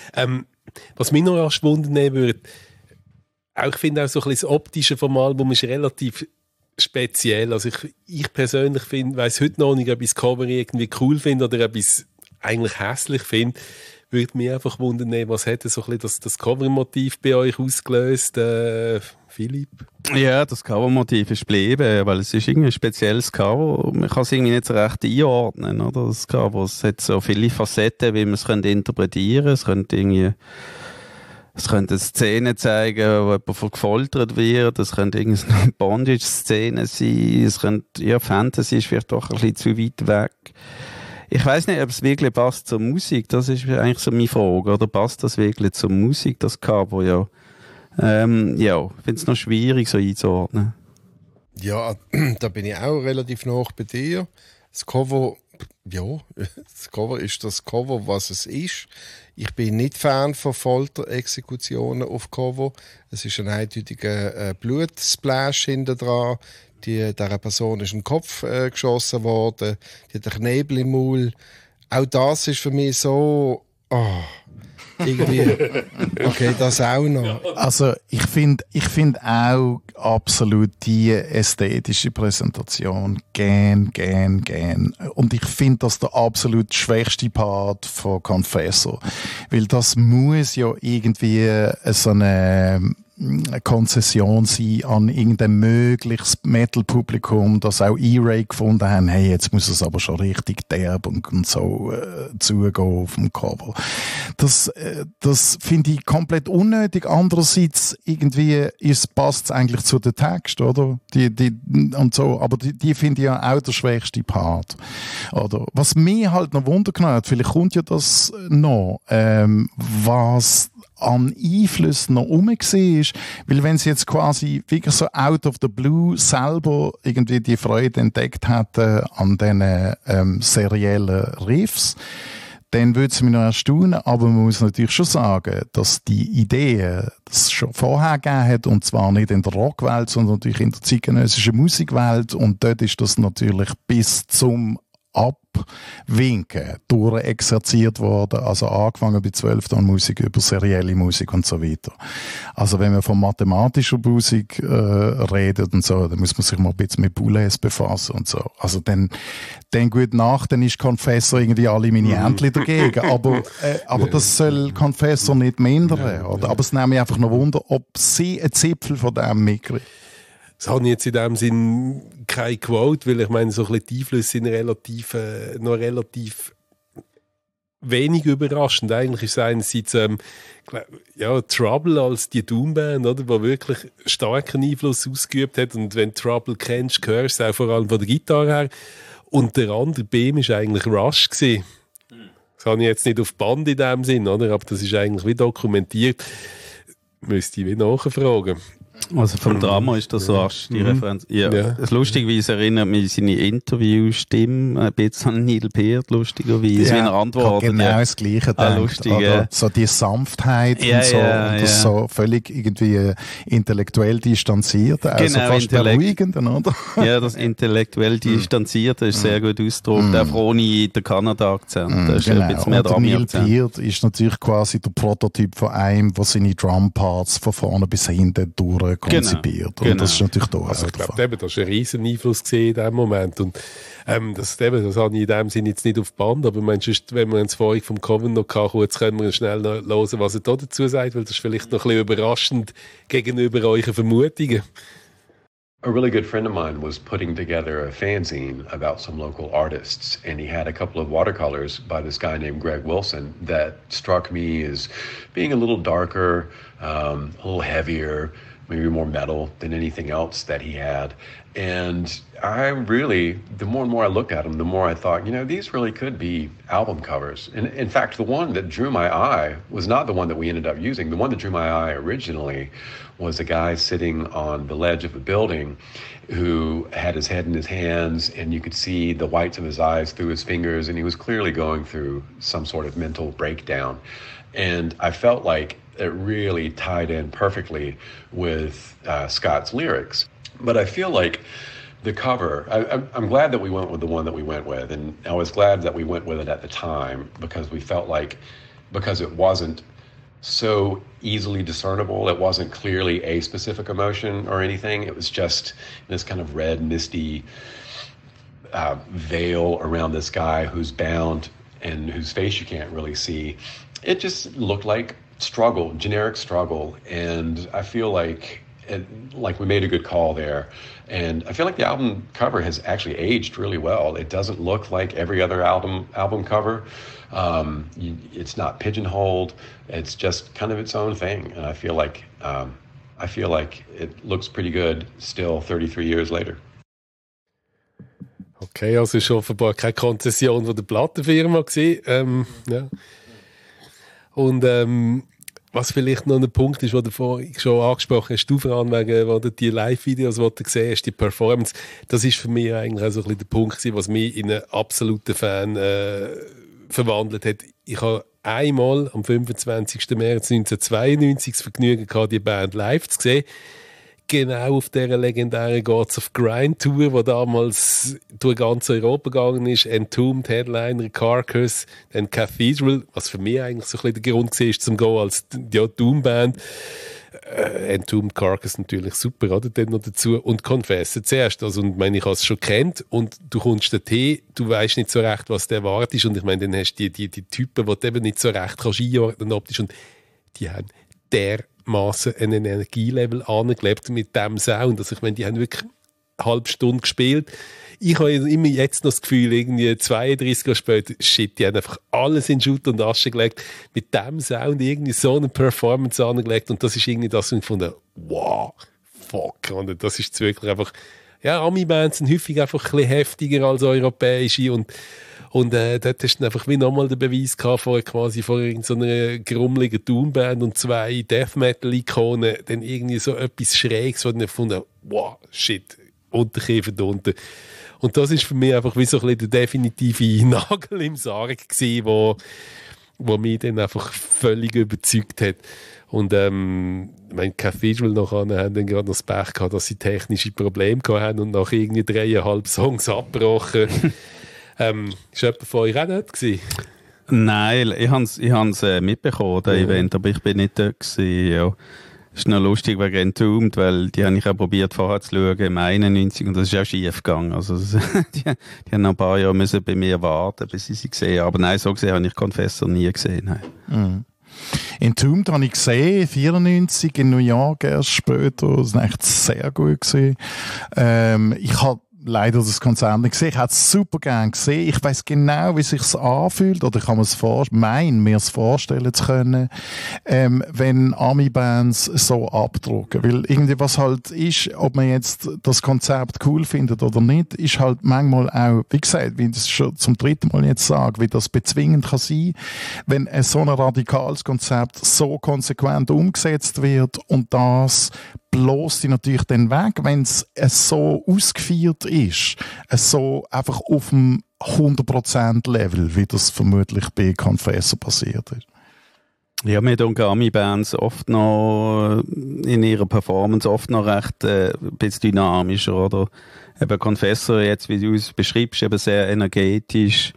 Was mich noch erst wundern würde, ich finde auch so ein bisschen das Optische vom Album ist relativ speziell. Also ich persönlich weiss heute noch nicht, ob ich das Cover irgendwie cool finde oder ob ich es eigentlich hässlich finde. würde mich einfach wundern, was hat so ein bisschen das Covermotiv bei euch ausgelöst, Philipp? Ja, das Covermotiv ist geblieben, weil es ist irgendwie ein spezielles Cover. Man kann es irgendwie nicht so recht einordnen, oder? Das Cover, es hat so viele Facetten, wie man es interpretieren könnte. Es könnte irgendwie, es könnte eine Szene zeigen, wo jemand gefoltert wird. Es könnte irgendeine Bondage-Szene sein. Es könnte, ja, Fantasy ist vielleicht doch ein bisschen zu weit weg. Ich weiss nicht, ob es wirklich passt zur Musik. Das ist eigentlich so meine Frage. Oder passt das wirklich zur Musik, das Cover, ja? Ja, ich finde es noch schwierig, so einzuordnen. Ja, da bin ich auch relativ nah bei dir. Das Cover, ja, das Cover ist das Cover, was es ist. Ich bin nicht Fan von Folterexekutionen auf Cover. Es ist ein eindeutiger Blutsplash hinten dran. Dieser Person ist ein Kopf geschossen worden. Die hat einen Knebel im Maul. Auch das ist für mich so... Oh. Irgendwie, okay, das auch noch. Also ich finde auch absolut die ästhetische Präsentation gern. Und ich finde das der absolut schwächste Part von Confessor. Weil das muss ja irgendwie so eine Konzession sein an irgendein mögliches Metal-Publikum, das auch E-Ray gefunden haben, hey, jetzt muss es aber schon richtig derb und so zugehen auf dem Cover. Das finde ich komplett unnötig. Andererseits irgendwie passt es eigentlich zu den Text, oder? Die und so, aber die finde ich ja auch der schwächste Part. Oder? Was mir halt noch wundergenommen hat, vielleicht kommt ja das noch, was an Einflüssen noch rum war, weil wenn sie jetzt quasi wirklich so out of the blue selber irgendwie die Freude entdeckt hätten an diesen seriellen Riffs, dann würde es mich noch erstaunen, aber man muss natürlich schon sagen, dass die Ideen das schon vorher gegeben hat, und zwar nicht in der Rockwelt, sondern natürlich in der zeitgenössischen Musikwelt, und dort ist das natürlich bis zum Abwinken durchexerziert worden, also angefangen bei 12-Ton-Musik über serielle Musik und so weiter. Also wenn man von mathematischer Musik redet und so, dann muss man sich mal ein bisschen mit Boulez befassen und so. Also dann gut nach, dann ist Confessor irgendwie alle meine Entchen dagegen, aber das soll Confessor nicht mindern, oder? Aber es nimmt mich einfach noch Wunder, ob sie einen Zipfel von dem mitkriegt. Das habe ich jetzt in dem Sinn keine Quote, weil ich meine, so ein bisschen die Einflüsse sind noch relativ wenig überraschend. Eigentlich ist es einerseits Trouble als die Doomband, oder, die wirklich starken Einfluss ausgeübt hat. Und wenn du Trouble kennst, hörst du es auch vor allem von der Gitarre her. Und der andere Beam war eigentlich Rush gewesen. Das habe ich jetzt nicht auf Band in dem Sinn, oder? Aber das ist eigentlich wie dokumentiert. Müsste ich wie nachfragen. Also vom Drama ist das so die Referenz. Ja. Das lustigerweise erinnert mich seine Interviewstimme ein bisschen an Neil Peart, lustigerweise, wie er antwortet. Genau das Gleiche. Lustig, so die Sanftheit und so. Und das so völlig irgendwie intellektuell distanziert, also fast beruhigend, oder? Ja, das intellektuell distanzierte ist sehr gut ausgedrückt, auch ohne den Kanada-Akzent. Das ist ein bisschen mehr Drama-Akzent. Neil Peart ist natürlich quasi der Prototyp von einem, der seine Drumparts von vorne bis hinten durch konzipiert. Genau. Und das ist natürlich da. Also ich glaube, das war ein riesen Einfluss in diesem Moment. Und das habe ich in dem Sinne jetzt nicht auf Band, aber wenn wir uns vorhin vom Coven noch kurz können wir schnell noch hören, was er da dazu sagt, weil das ist vielleicht noch ein bisschen überraschend gegenüber euren Vermutungen. A really good friend of mine was putting together a fanzine about some local artists, and he had a couple of watercolors by this guy named Greg Wilson that struck me as being a little darker, a little heavier, maybe more metal than anything else that he had. And I really, the more and more I looked at them, the more I thought, these really could be album covers. And in fact, the one that drew my eye was not the one that we ended up using. The one that drew my eye originally was a guy sitting on the ledge of a building who had his head in his hands, and you could see the whites of his eyes through his fingers, and he was clearly going through some sort of mental breakdown. And I felt like it really tied in perfectly with Scott's lyrics. But I feel like the cover, I'm glad that we went with the one that we went with, and I was glad that we went with it at the time because we felt like, because it wasn't so easily discernible, it wasn't clearly a specific emotion or anything, it was just this kind of red, misty veil around this guy who's bound and whose face you can't really see. it just looked like struggle, generic struggle, and I feel like we made a good call there. And I feel like the album cover has actually aged really well. It doesn't look like every other album cover. It's not pigeonholed. It's just kind of its own thing. And I feel like it looks pretty good still 33 years later. Okay, also ist offenbar keine Konzession von der Plattenfirma gewesen. Ja. Und was vielleicht noch ein Punkt ist, den du vorhin schon angesprochen hast, du vor allem wegen die Live-Videos, die du gesehen hast, die Performance, das ist für mich eigentlich auch so ein bisschen der Punkt gewesen, was mich in einen absoluten Fan verwandelt hat. Ich habe einmal am 25. März 1992 das Vergnügen gehabt, die Band live zu sehen. Genau auf dieser legendären Gods of Grind Tour, die damals durch ganz Europa gegangen ist. Entombed, Headliner, Carcass, dann Cathedral, was für mich eigentlich so ein bisschen der Grund war, zum Gehen als Doom-Band. Entombed, Carcass natürlich super, oder? Dann noch dazu. Und Confessor zuerst. Also, und ich meine, ich habe es schon kennt und du kommst dorthin, du weißt nicht so recht, was der erwartet. Und ich meine, dann hast du die Typen, die du eben nicht so recht kannst einordnen optisch. Und die haben dermassen ein Energielevel angelebt mit diesem Sound. Also ich meine, die haben wirklich eine halbe Stunde gespielt. Ich habe immer jetzt noch das Gefühl, irgendwie 32 Jahre später, shit, die haben einfach alles in Schutt und Asche gelegt, mit diesem Sound irgendwie so eine Performance angelegt und das ist irgendwie das, was ich gefunden habe, wow, fuck, und das ist wirklich einfach, ja, Ami-Bands sind häufig einfach ein bisschen heftiger als europäische und dort hast du einfach wie nochmal den Beweis gehabt, vor irgendeiner grummeligen Doomband und 2 Death-Metal-Ikonen, dann irgendwie so etwas Schräges, wo ich gefunden habe, wow, shit, Unterkiefer unten. Und das ist für mich einfach wie so ein bisschen der definitive Nagel im Sarg gewesen, wo mich dann einfach völlig überzeugt hat. Und mein Cathedral nachher haben dann gerade noch das Pech gehabt, dass sie technische Probleme gehabt haben und nach irgendwie 3,5 Songs abgebrochen. Ist jemand von euch auch nicht gewesen? Nein, ich hab's mitbekommen, das Event, aber ich bin nicht da gewesen, ja. Ist noch lustig wegen Entombed, weil die habe ich auch probiert vorher zu schauen, im 91, und das ist auch schief gegangen. Also, die haben noch ein paar Jahre müssen bei mir warten, bis ich sie gesehen habe. Aber nein, so gesehen habe ich Confessor nie gesehen. Nein. Mhm. Entombed habe ich gesehen, 94 in New York erst später. Das war echt sehr gut gewesen. Ich habe leider das Konzert nicht gesehen. Ich hätte es super gerne gesehen. Ich weiss genau, wie es sich anfühlt, oder ich kann mir es vorstellen zu können, wenn Ami-Bands so abdrucken. Weil irgendwie was halt ist, ob man jetzt das Konzept cool findet oder nicht, ist halt manchmal auch, wie gesagt, wie ich das schon zum 3. Mal jetzt sage, wie das bezwingend kann sein, wenn so ein radikales Konzept so konsequent umgesetzt wird und das bloß die natürlich dann weg, wenn es so ausgeführt ist, so einfach auf dem 100% Level, wie das vermutlich bei Confessor passiert ist. Ja, mir tun Ami-Bands oft noch in ihrer Performance oft noch recht ein bisschen dynamischer, oder? Eben Confessor jetzt, wie du es beschreibst, eben sehr energetisch.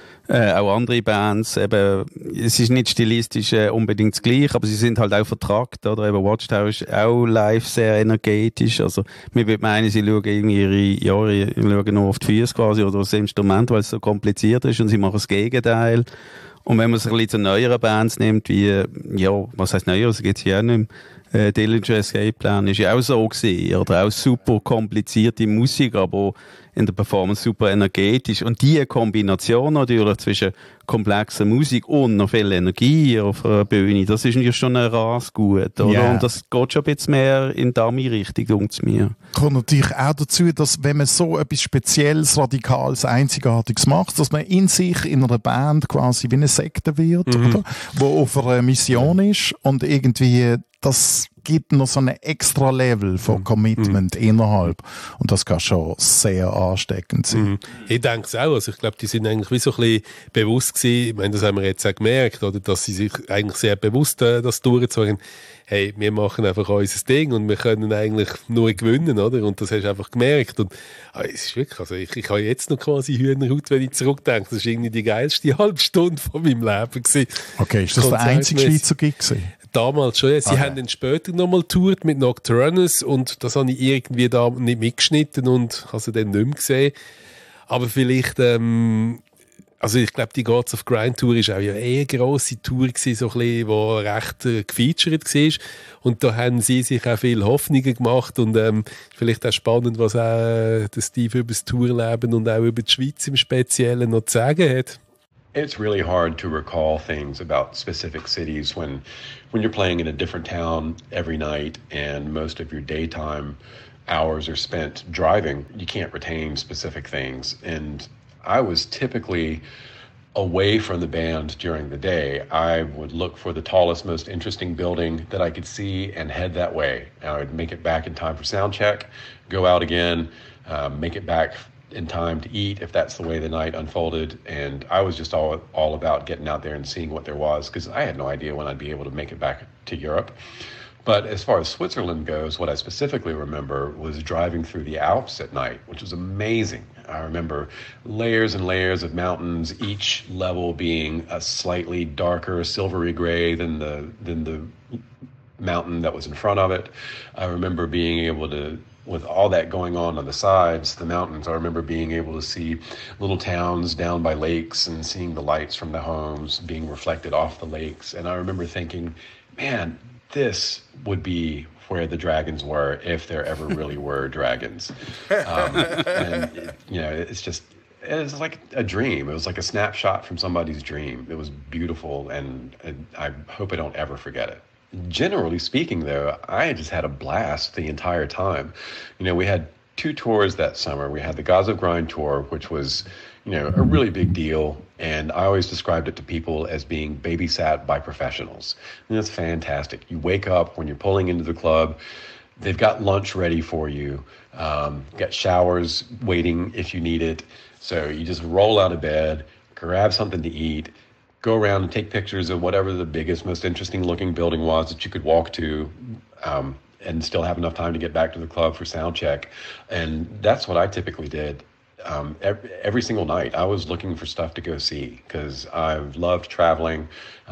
Auch andere Bands, eben, es ist nicht stilistisch unbedingt das Gleiche, aber sie sind halt auch vertrackt, oder? Eben Watchtower ist auch live sehr energetisch, also, mir würde meinen, sie schauen irgendwie schauen nur auf die Füße quasi, oder das Instrument, weil es so kompliziert ist, und sie machen das Gegenteil. Und wenn man sich ein bisschen zu neueren Bands nimmt, wie, ja, was heisst neuer, das gibt's hier auch nicht mehr, Dillinger Escape Plan ist ja auch so gewesen, oder auch super komplizierte Musik, aber in der Performance super energetisch. Und diese Kombination natürlich zwischen komplexer Musik und noch viel Energie auf einer Bühne, das ist ja schon ein Rasgut, oder? Yeah. Und das geht schon ein bisschen mehr in die Ami-Richtung, denkt mir. Kommt natürlich auch dazu, dass wenn man so etwas Spezielles, Radikales, Einzigartiges macht, dass man in sich, in einer Band quasi wie eine Sekte wird, oder? Wo auf einer Mission ist und irgendwie das gibt noch so ein extra Level von Commitment innerhalb. Und das kann schon sehr ansteckend sein. Ich denke es auch. Also ich glaube, die sind eigentlich wie so ein bisschen bewusst gewesen. Ich meine, das haben wir jetzt auch gemerkt, oder? Dass sie sich eigentlich sehr bewusst das durchzogen. Hey, wir machen einfach unser Ding und wir können eigentlich nur gewinnen, oder? Und das hast du einfach gemerkt. Und es ist wirklich, also ich habe jetzt noch quasi Hühnerhaut, wenn ich zurückdenke. Das war irgendwie die geilste halbe Stunde von meinem Leben gewesen. Okay, ist das der einzige Schweizer Gig gewesen? Damals schon, ja. Sie haben dann später nochmal getourt mit Nocturnus und das habe ich irgendwie da nicht mitgeschnitten und habe sie dann nicht mehr gesehen. Aber vielleicht, also Also ich glaube, die Gods of Grind Tour ist auch ja eine grosse Tour gewesen, so ein bisschen, die recht gefeatured war. Und da haben sie sich auch viel Hoffnungen gemacht und vielleicht auch spannend, was auch der Steve über das Tourleben und auch über die Schweiz im Speziellen noch zu sagen hat. It's really hard to recall things about specific cities when you're playing in a different town every night and most of your daytime hours are spent driving. You can't retain specific things. And I was typically away from the band during the day. I would look for the tallest, most interesting building that I could see and head that way. I would make it back in time for sound check, go out again, make it back in time to eat if that's the way the night unfolded. And I was just all about getting out there and seeing what there was, because I had no idea when I'd be able to make it back to Europe. But as far as Switzerland goes, what I specifically remember was driving through the Alps at night, which was amazing. I remember layers and layers of mountains, each level being a slightly darker silvery gray than the mountain that was in front of it. I remember being able to, with all that going on the sides, the mountains, I remember being able to see little towns down by lakes and seeing the lights from the homes being reflected off the lakes. And I remember thinking, man, this would be where the dragons were if there ever really were dragons. And, you know, it's like a dream. It was like a snapshot from somebody's dream. It was beautiful, and I hope I don't ever forget it. Generally speaking, though, I just had a blast the entire time. You know, we had 2 tours that summer. We had the Gods of Grind tour, which was, you know, a really big deal. And I always described it to people as being babysat by professionals. And that's fantastic. You wake up when you're pulling into the club. They've got lunch ready for you. Got showers waiting if you need it. So you just roll out of bed, grab something to eat, go around and take pictures of whatever the biggest, most interesting looking building was that you could walk to, and still have enough time to get back to the club for sound check. And that's what I typically did. Every single night I was looking for stuff to go see, because I've loved traveling.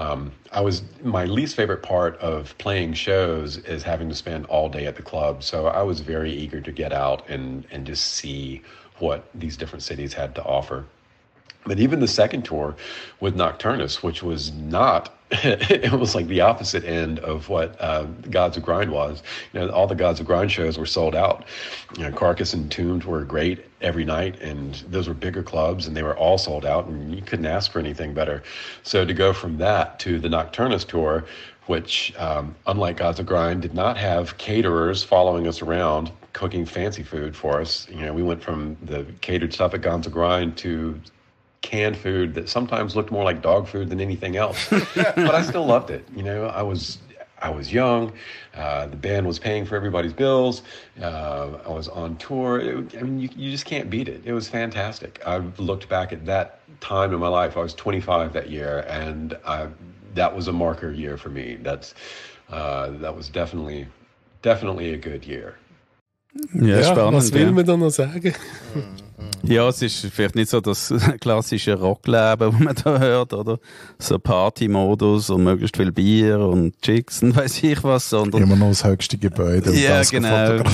My least favorite part of playing shows is having to spend all day at the club. So I was very eager to get out and just see what these different cities had to offer. But even the second tour with Nocturnus, which was not, it was like the opposite end of what Gods of Grind was. You know, all the Gods of Grind shows were sold out. You know, Carcass and Tombed were great every night, and those were bigger clubs, and they were all sold out, and you couldn't ask for anything better. So to go from that to the Nocturnus tour, which, unlike Gods of Grind, did not have caterers following us around cooking fancy food for us. You know, we went from the catered stuff at Gods of Grind to canned food that sometimes looked more like dog food than anything else. But I still loved it. You know, I was young. The band was paying for everybody's bills. I was on tour. You just can't beat it. It was fantastic. I've looked back at that time in my life. I was 25 that year, and that was a marker year for me. That was definitely a good year. Ja, spannend, was will man da noch sagen? Ja, es ist vielleicht nicht so das klassische Rockleben, das man da hört, oder? So Partymodus und möglichst viel Bier und Chicks und weiss ich was, sondern... Immer noch das höchste Gebäude und ja, das genau.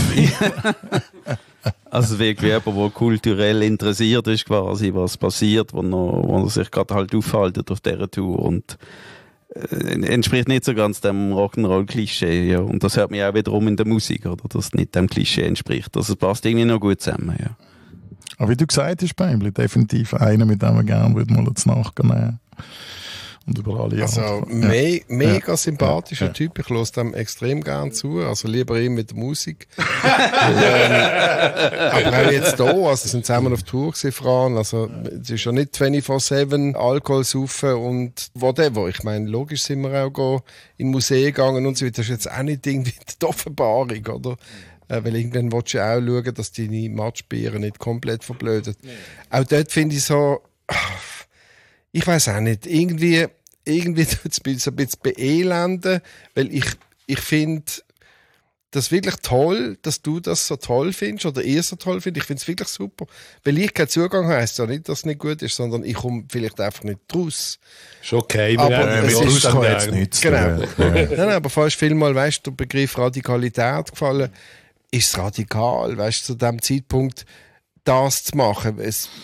Also wirklich jemand, der kulturell interessiert ist quasi, was passiert, wo er sich gerade halt aufhält auf dieser Tour und entspricht nicht so ganz dem Rock'n'Roll-Klischee, ja. Und das hört man auch wiederum in der Musik, oder? Dass es nicht dem Klischee entspricht. Also es passt irgendwie noch gut zusammen, ja. Aber wie du gesagt hast, Bäumli, definitiv einer, mit dem wir gerne mal zu nachgehen. Und über alle Jahre. Also mega sympathischer Typ. Ich höre dem extrem gern zu. Also lieber ihm mit der Musik. Aber auch jetzt hier, also sind zusammen auf Tour gefahren. Also es ist ja nicht 24/7 Alkohol saufen und whatever. Ich meine, logisch sind wir auch in Museen gegangen und so weiter. Das ist jetzt auch nicht irgendwie die Offenbarung, oder? Weil irgendwann willst du auch schauen, dass deine Matschbiere nicht komplett verblöden. Nee. Auch dort finde ich so, ich weiß auch nicht, irgendwie tut es mich so ein bisschen beelenden, weil ich finde das wirklich toll, dass du das so toll findest oder ihr so toll findet. Ich finde es wirklich super. Weil ich keinen Zugang habe, heisst ja nicht, dass es nicht gut ist, sondern ich komme vielleicht einfach nicht draus. Ist okay, aber es ist dann jetzt nichts. Genau. Nein, aber fast vielmal, weißt du, der Begriff Radikalität gefallen. Ist es radikal, weißt du, zu dem Zeitpunkt das zu machen?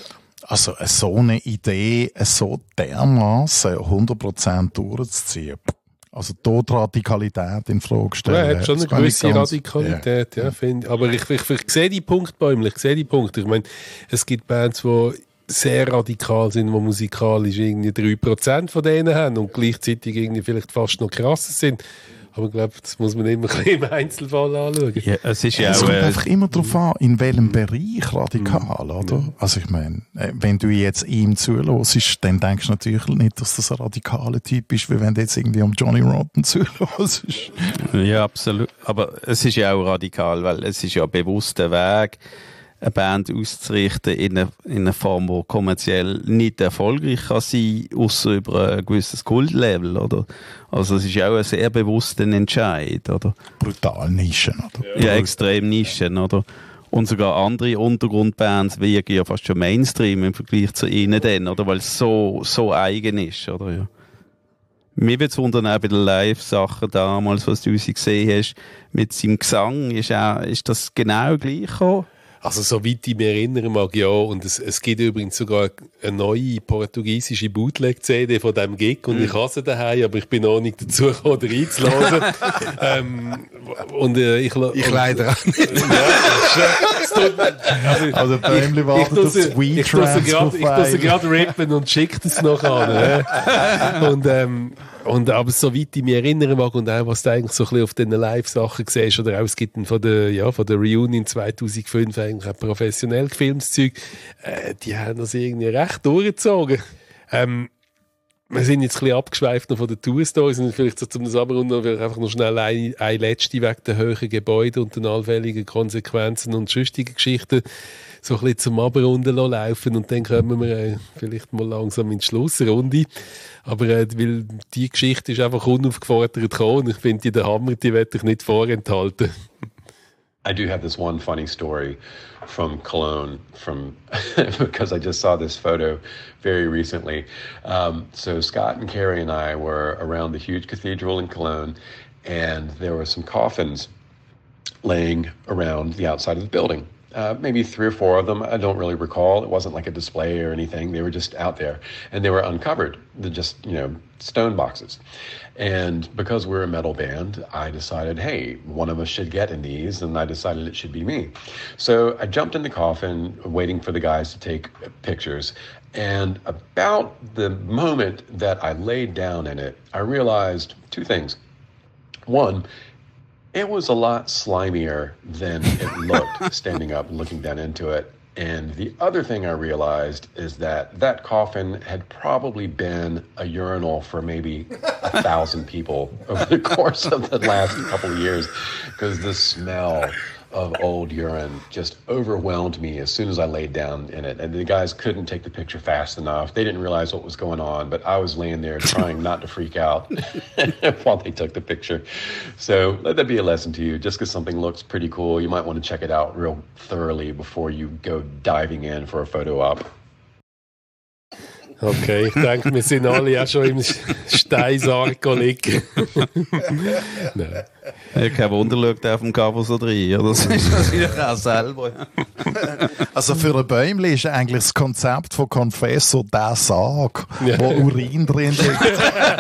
Also so eine Idee, so dermaßen 100% durchzuziehen. Also dort Radikalität in Frage stellen. Ja, hat schon eine gewisse Radikalität, ja, finde ich. Aber ich sehe die Punktbäume, Ich meine, es gibt Bands, die sehr radikal sind, die musikalisch irgendwie 3% von denen haben und gleichzeitig irgendwie vielleicht fast noch krasser sind. Aber ich glaube, das muss man immer ein bisschen im Einzelfall anschauen. Ja, es kommt einfach immer darauf an, in welchem Bereich radikal, oder? Also ich meine, wenn du jetzt ihm zuhörst, dann denkst du natürlich nicht, dass das ein radikaler Typ ist, wie wenn du jetzt irgendwie um Johnny Rotten zuhörst. Ja, absolut. Aber es ist ja auch radikal, weil es ist ja ein bewusster Weg, eine Band auszurichten in einer Form, die kommerziell nicht erfolgreich kann sein, ausser über ein gewisses Kultlevel, oder? Also es ist auch ein sehr bewusster Entscheid, oder? Brutal Nischen, oder? Ja, extrem Nischen, oder? Und sogar andere Untergrundbands wirken ja fast schon Mainstream im Vergleich zu ihnen dann, oder? Weil es so eigen ist, oder? Ja. Mir wird es wundern, auch bei den Live-Sachen damals, was du gesehen hast, mit seinem Gesang, ist das genau gleich gekommen? Also soweit ich mich erinnern mag, ja. Und es gibt übrigens sogar eine neue portugiesische Bootleg-CD von diesem Gig und ich habe sie daheim, aber ich bin noch nicht dazu gekommen, da reinzuhören. Ich leider auch nicht. Also Bäumli wartet auf das WeTransfer. Ich tue sie gerade rippen und schicke das noch an. Aber soweit ich mich erinnern mag und auch, was du eigentlich so ein bisschen auf diesen Live-Sachen siehst, oder auch es gibt von der Reunion 2005 eigentlich auch professionell gefilmtes Zeug, die haben das irgendwie recht durchgezogen. Wir sind jetzt ein bisschen abgeschweift noch von der Tour-Stories und vielleicht so zum Abrunden einfach noch schnell eine letzte wegen der hohen Gebäude und den allfälligen Konsequenzen und sonstigen Geschichten so ein bisschen zum Abrunden laufen und dann kommen wir vielleicht mal langsam in die Schlussrunde. Aber weil die Geschichte ist einfach unaufgefordert gekommen. Ich finde, den Hammer, die werde ich nicht vorenthalten. I do have this one funny story from Cologne, because I just saw this photo very recently. So Scott and Carrie and I were around the huge cathedral in Cologne, and there were some coffins laying around the outside of the building. Maybe 3 or 4 of them. I don't really recall. It wasn't like a display or anything. They were just out there, and they were uncovered. They're just, stone boxes. And because we're a metal band, I decided, hey, one of us should get in these, and I decided it should be me. So I jumped in the coffin, waiting for the guys to take pictures. And about the moment that I laid down in it, I realized 2 things. One, it was a lot slimier than it looked standing up and looking down into it. And the other thing I realized is that coffin had probably been a urinal for maybe 1,000 people over the course of the last couple of years, because the smell of old urine just overwhelmed me as soon as I laid down in it. And the guys couldn't take the picture fast enough. They didn't realize what was going on, but I was laying there trying not to freak out while they took the picture. So let that be a lesson to you. Just because something looks pretty cool, you might want to check it out real thoroughly before you go diving in for a photo op. Okay, ich denke, wir sind alle auch schon im Steinsarg liegen. Nein. Ja, kein Wunder, schaut auf dem Cover so rein. Oder? Das ist natürlich auch selber. Also für ein Bäumli ist eigentlich das Konzept von Confessor der Sarg, wo Urin drin liegt.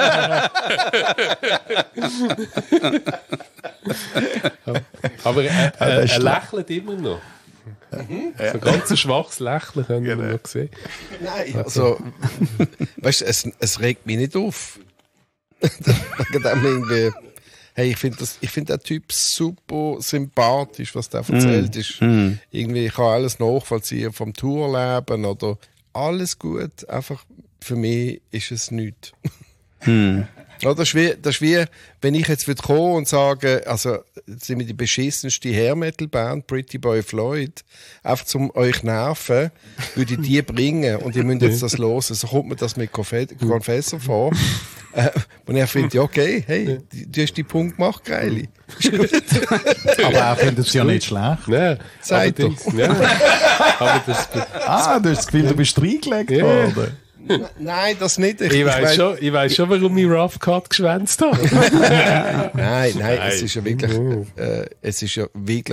Aber er lächelt immer noch. So ein ganz schwaches Lächeln können wir noch sehen. Nein, also, weißt du, es regt mich nicht auf. Wegen dem irgendwie, hey, ich finde den Typ super sympathisch, was der erzählt ist. Irgendwie, ich kann alles nachvollziehen vom Tourleben oder alles gut. Einfach, für mich ist es nichts. Ja, das ist wie, wenn ich jetzt kommen und sagen, also, sind wir die beschissenste Hair-Metal-Band, Pretty Boy Floyd, einfach zum euch nerven, würde ich die bringen und ihr müsst jetzt das hören. So kommt mir das mit Confessor vor. Und er findet, ja, okay, hey, du hast die Punkt gemacht, Greili. Aber er findet es ja nicht schlecht. Nein, sagt er. Aber du hast das Gefühl, du bist reingelegt worden. Nein, das nicht. Ich weiss schon, warum ich Rough Cut geschwänzt habe. Nein, es ist ja wirklich,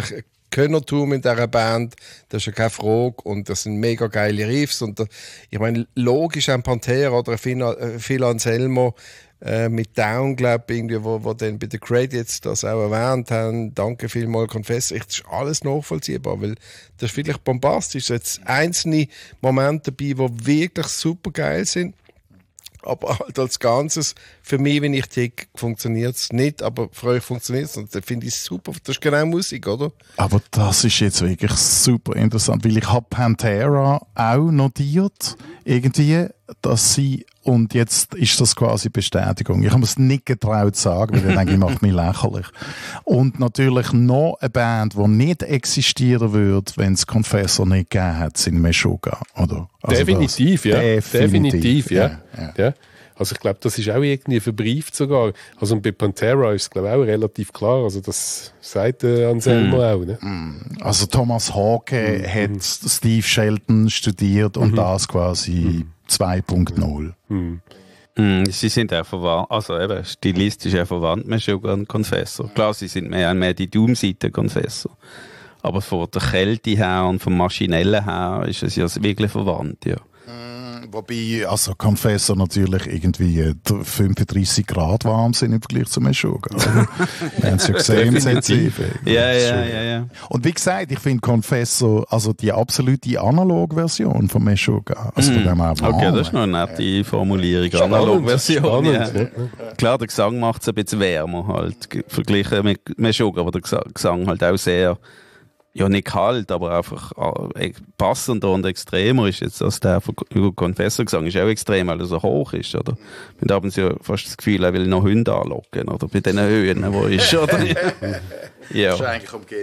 Könnertum in dieser Band, das ist ja keine Frage. Und das sind mega geile Riffs. Und ich meine, logisch ein Pantera oder ein Phil Anselmo mit Down, glaube ich, irgendwie, wo dann bei den Credits das auch erwähnt haben. Danke vielmals, Confessor. Das ist alles nachvollziehbar, weil das ist wirklich bombastisch. Jetzt einzelne Momente dabei, die wirklich super geil sind. Aber halt als Ganzes, für mich, wenn ich tick, funktioniert es nicht, aber für euch funktioniert es. Und das finde ich super. Das ist genau Musik, oder? Aber das ist jetzt wirklich super interessant, weil ich habe Pantera auch notiert, irgendwie, dass sie, und jetzt ist das quasi Bestätigung. Ich habe es nicht getraut zu sagen, weil ich denke, ich mache mich lächerlich. Und natürlich noch eine Band, die nicht existieren würde, wenn es Confessor nicht gegeben hat, sind Meshuggah, oder? Also definitiv, ja. Definitiv, ja. Ja. Also ich glaube, das ist auch irgendwie verbrieft sogar. Also und bei Pantera ist es, glaube ich, auch relativ klar. Also das sagt Anselmo auch. Ne? Also Thomas Hawke hat Steve Shelton studiert und das quasi 2.0. Sie sind auch verwandt, also eben stilistisch auch verwandt, Meshuggah und Confessor. Klar, sie sind mehr die Doom-Seite Confessor. Aber von der Kälte her und vom Maschinellen her ist es ja wirklich verwandt, ja. Wobei, also Confessor natürlich irgendwie 35 Grad warm sind im Vergleich zu Meshuggah. Wir haben es ja gesehen im ZC. Ja. Und wie gesagt, ich finde Confessor, also die absolute Analog-Version von Meshuggah. Also von dem Album. Okay, das ist noch eine nette Formulierung. Analog-Version. Ja. Klar, der Gesang macht es ein bisschen wärmer halt, verglichen mit Meshuggah, aber der Gesang halt auch sehr, ja nicht kalt, aber einfach passender und extremer ist jetzt als der von Confessor Gesang. Ist auch extrem, weil er so hoch ist, oder? Da haben sie ja fast das Gefühl, er will noch Hunde anlocken, oder? Bei den Höhen, wo ist, oder? Ja. Das ist eigentlich um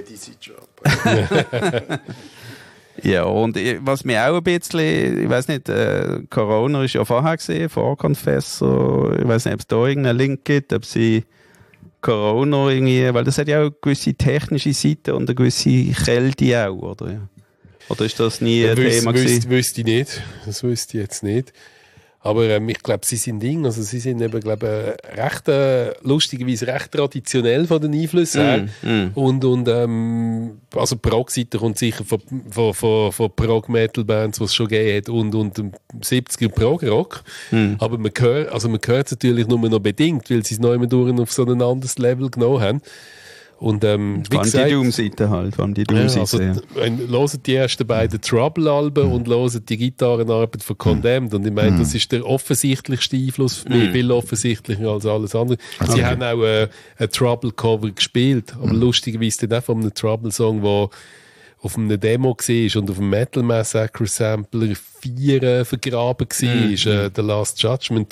GDC-Job. Ja, und was mir auch ein bisschen, ich weiß nicht, Corona ist ja vorher gesehen, vor Confessor, ich weiß nicht, ob es da irgendeinen Link gibt, ob sie Corona irgendwie, weil das hat ja auch eine gewisse technische Seite und eine gewisse Kälte auch, oder? Ja. Oder ist das nie ein Thema gewesen? Wüsste ich nicht. Das wüsste ich jetzt nicht. Aber ich glaube, sie sind also sie sind eben, glaube recht, lustigerweise recht traditionell von den Einflüssen her. Und also Prog-Seite kommt sicher von Prog-Metal-Bands, die es schon gegeben hat, und dem 70er Prog-Rock. Aber man hört es natürlich nur noch bedingt, weil sie es noch immer durch auf so ein anderes Level genommen haben. Und wie gesagt, die Doom-Seite halt, die Doom-Seite. Hört die ersten beiden Trouble-Alben und hört die Gitarrenarbeit von Condemned. Und ich meine, das ist der offensichtlichste Einfluss für mich, viel offensichtlicher als alles andere. Okay. Sie haben auch ein Trouble-Cover gespielt, aber lustigerweise dann auch von einem Trouble-Song, der auf einem Demo war und auf dem Metal Massacre Sampler 4 vergraben war, The Last Judgment.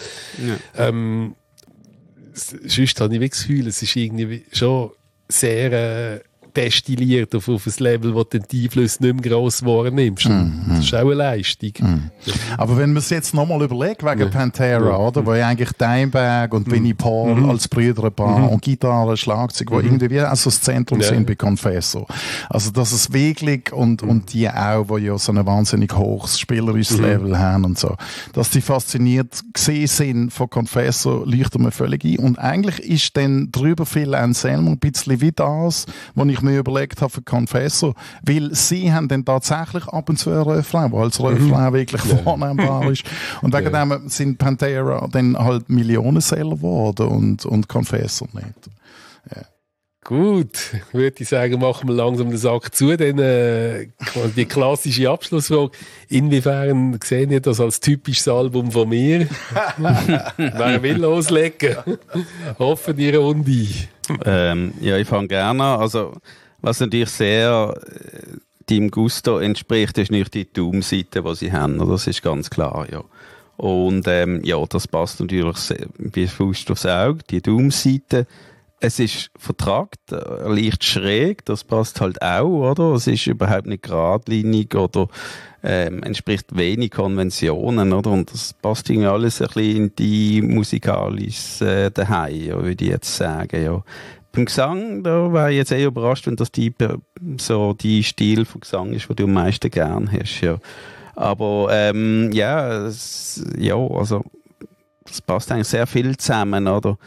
Sonst habe ich wirklich das Gefühl, es ist irgendwie schon sehr destilliert auf ein Level, wo du den Einfluss nicht mehr gross wahrnimmst. Das ist auch eine Leistung. Aber wenn man es jetzt nochmal überlegt, wegen Pantera, oder, wo ja eigentlich Dimebag und Vinnie Paul als Brüderpaar und Gitarre, Schlagzeug, wo irgendwie wie also das Zentrum sind bei Confessor. Also dass es wirklich, und die auch, die ja so ein wahnsinnig hohes spielerisches Level haben und so, dass die fasziniert gesehen sind von Confessor, leuchtet mir völlig ein. Und eigentlich ist dann drüber Phil Anselmo ein bisschen wie das, was ich mir überlegt habe für Confessor, weil sie haben dann tatsächlich ab und zu ein Refrain, wo als Refrain wirklich wahrnehmbar ist. Und wegen dem sind Pantera dann halt Millionenseller geworden und Confessor nicht. Ja. Gut, würde ich sagen, machen wir langsam den Sack zu, denn die klassische Abschlussfrage, inwiefern seht ihr das als typisches Album von mir? Wer will loslegen? Hoffen die Runde. Ja, ich fange gerne an. Also, was natürlich sehr deinem Gusto entspricht, ist nicht die Doom-Seite, die sie haben. Das ist ganz klar, ja. Und ja, das passt natürlich sehr, wie Faust aufs Auge, die Doom-Seite. Es ist vertragt, leicht schräg, das passt halt auch, oder? Es ist überhaupt nicht geradlinig oder entspricht wenig Konventionen, oder? Und das passt irgendwie alles ein bisschen in die musikalisches daheim, ja, würde ich jetzt sagen, ja. Beim Gesang, da wäre ich jetzt eher überrascht, wenn das so die Stil von Gesang ist, den du am meisten gern hast, ja. Aber also das passt eigentlich sehr viel zusammen, oder?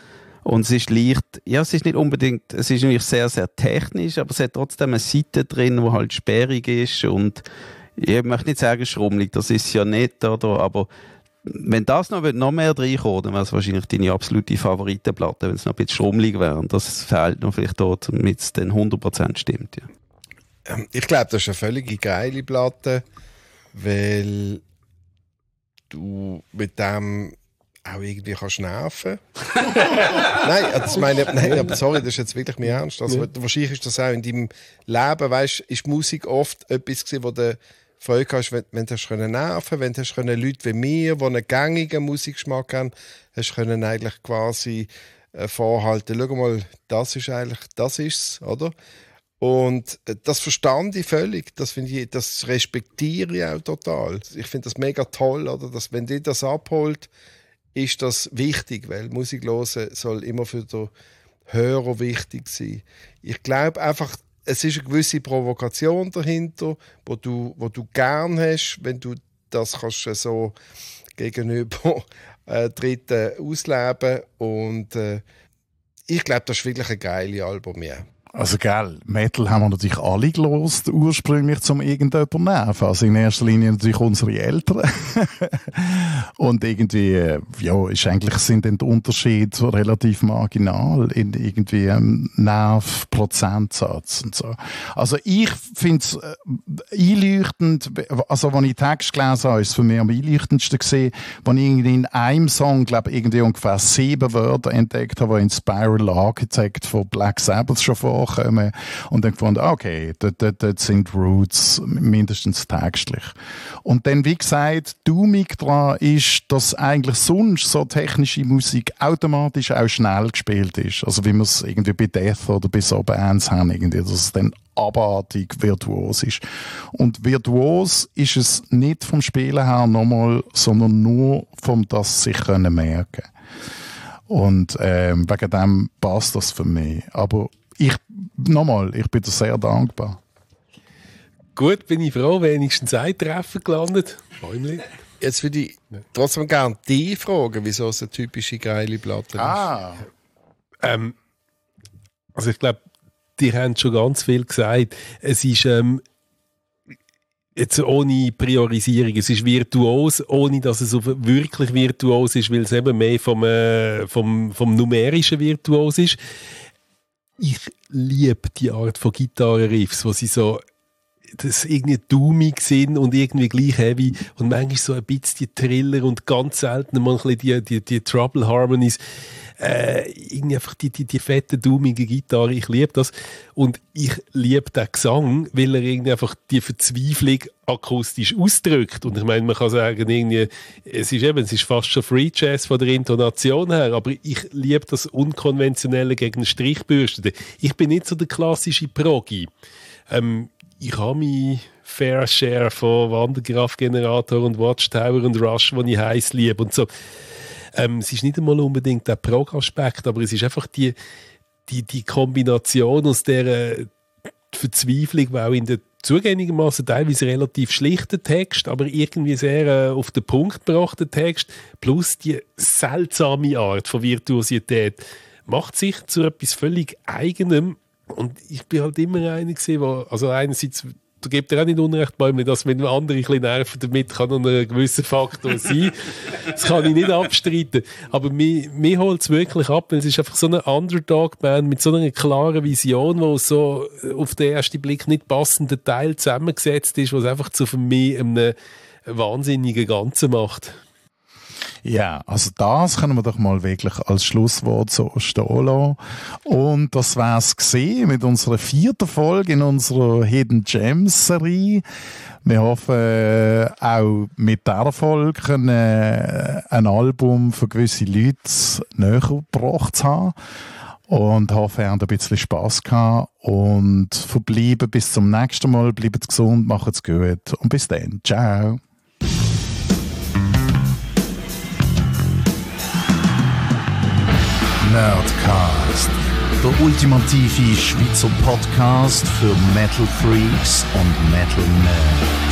Und es ist leicht, ja, es ist nicht unbedingt, es ist natürlich sehr, sehr technisch, aber es hat trotzdem eine Seite drin, die halt sperrig ist und ich möchte nicht sagen schrummelig, das ist ja nicht, oder? Aber wenn das noch mehr reinkommt, dann wäre es wahrscheinlich deine absolute Favoritenplatte, wenn es noch ein bisschen schrummelig wäre. Und das fehlt noch vielleicht dort, damit es dann 100% stimmt, ja. Ich glaube, das ist eine völlig geile Platte, weil du mit dem auch irgendwie kannst nerven. Nein, aber sorry, das ist jetzt wirklich nicht ernst. Also, wahrscheinlich ist das auch in deinem Leben, weißt, ist Musik oft etwas gewesen, wo du Freude hast, wenn du nerven, wenn du Leute wie mir, die einen gängigen Musikgeschmack haben, hast können eigentlich quasi vorhalten, schau mal, das ist's, oder? Und das verstand ich völlig, das respektiere ich auch total. Ich finde das mega toll, oder? Dass, wenn dich das abholt, ist das wichtig, weil Musik hören soll immer für den Hörer wichtig sein. Ich glaube einfach, es ist eine gewisse Provokation dahinter, wo du gern hast, wenn du das kannst so gegenüber Dritten ausleben. Und ich glaube, das ist wirklich ein geiles Album, ja. Also gell, Metal haben wir natürlich alle gelost, ursprünglich zum irgendjemanden nerven. Also in erster Linie natürlich unsere Eltern. Und irgendwie, sind dann die Unterschiede relativ marginal in irgendwie Nervprozentsatz und so. Also ich finde es einleuchtend, also als ich Text gelesen habe, ist es für mich am einleuchtendsten gesehen, wenn ich irgendwie in einem Song, glaube irgendwie ungefähr 7 Wörter entdeckt habe, die in Spiral Architect von Black Sabbath schon vorkommen. Und dann gefunden, okay, dort sind Roots mindestens textlich. Und dann, wie gesagt, dummig daran ist, dass eigentlich sonst so technische Musik automatisch auch schnell gespielt ist. Also wie wir es irgendwie bei Death oder bei so Bands haben, irgendwie, dass es dann abartig virtuos ist. Und virtuos ist es nicht vom Spielen her nochmal, sondern nur vom das sich können merken. Und wegen dem passt das für mich. Aber ich bin dir sehr dankbar. Gut, bin ich froh, wenigstens ein Treffen gelandet. Bäumli. Jetzt würde ich trotzdem gerne dich fragen, wieso es eine typische geile Platte ist. Also ich glaube, die haben schon ganz viel gesagt. Es ist jetzt ohne Priorisierung, es ist virtuos, ohne dass es wirklich virtuos ist, weil es eben mehr vom numerischen Virtuos ist. Ich liebe die Art von Gitarrenriffs, wo sie so das irgendwie dummig sind und irgendwie gleich heavy und manchmal so ein bisschen die Triller und ganz selten mal ein bisschen die Trouble Harmonies. Irgendwie einfach die fette, dummige Gitarre, ich liebe das. Und ich liebe den Gesang, weil er irgendwie einfach die Verzweiflung akustisch ausdrückt. Und ich meine, man kann sagen, irgendwie, es ist fast schon Free Jazz von der Intonation her, aber ich liebe das Unkonventionelle gegen den Strichbürsten. Ich bin nicht so der klassische Progi. Ich habe mein Fair Share von Wanderkraftgenerator und Watchtower und Rush, die ich heiß liebe und so. Es ist nicht einmal unbedingt der Prog-Aspekt, aber es ist einfach die Kombination aus dieser Verzweiflung, die auch in der zugänglichermaßen teilweise relativ schlichten Text, aber irgendwie sehr auf den Punkt gebrachten Text, plus die seltsame Art von Virtuosität, macht sich zu etwas völlig Eigenem. Und ich bin halt immer einer gewesen, also einerseits, da gibt er auch nicht Unrecht, Bäumli, dass wenn andere ein bisschen nerven damit, kann noch ein gewisser Faktor sein. Das kann ich nicht abstreiten. Aber mir holt es wirklich ab, weil es ist einfach so eine Underdog-Band mit so einer klaren Vision, wo so auf den ersten Blick nicht passenden Teil zusammengesetzt ist, was einfach zu für mich einem wahnsinnigen Ganzen macht. Ja, also das können wir doch mal wirklich als Schlusswort so stehen lassen. Und das wär's gesehen mit unserer 4. Folge in unserer Hidden Gems Serie. Wir hoffen, auch mit dieser Folge ein Album für gewisse Leute näher gebracht zu haben. Und hoffe, ihr habt ein bisschen Spass gehabt. Und verbleiben bis zum nächsten Mal. Bleibt gesund, macht's gut. Und bis dann. Ciao. Nerdcast, der ultimative Schweizer Podcast für Metal Freaks und Metal Nerds.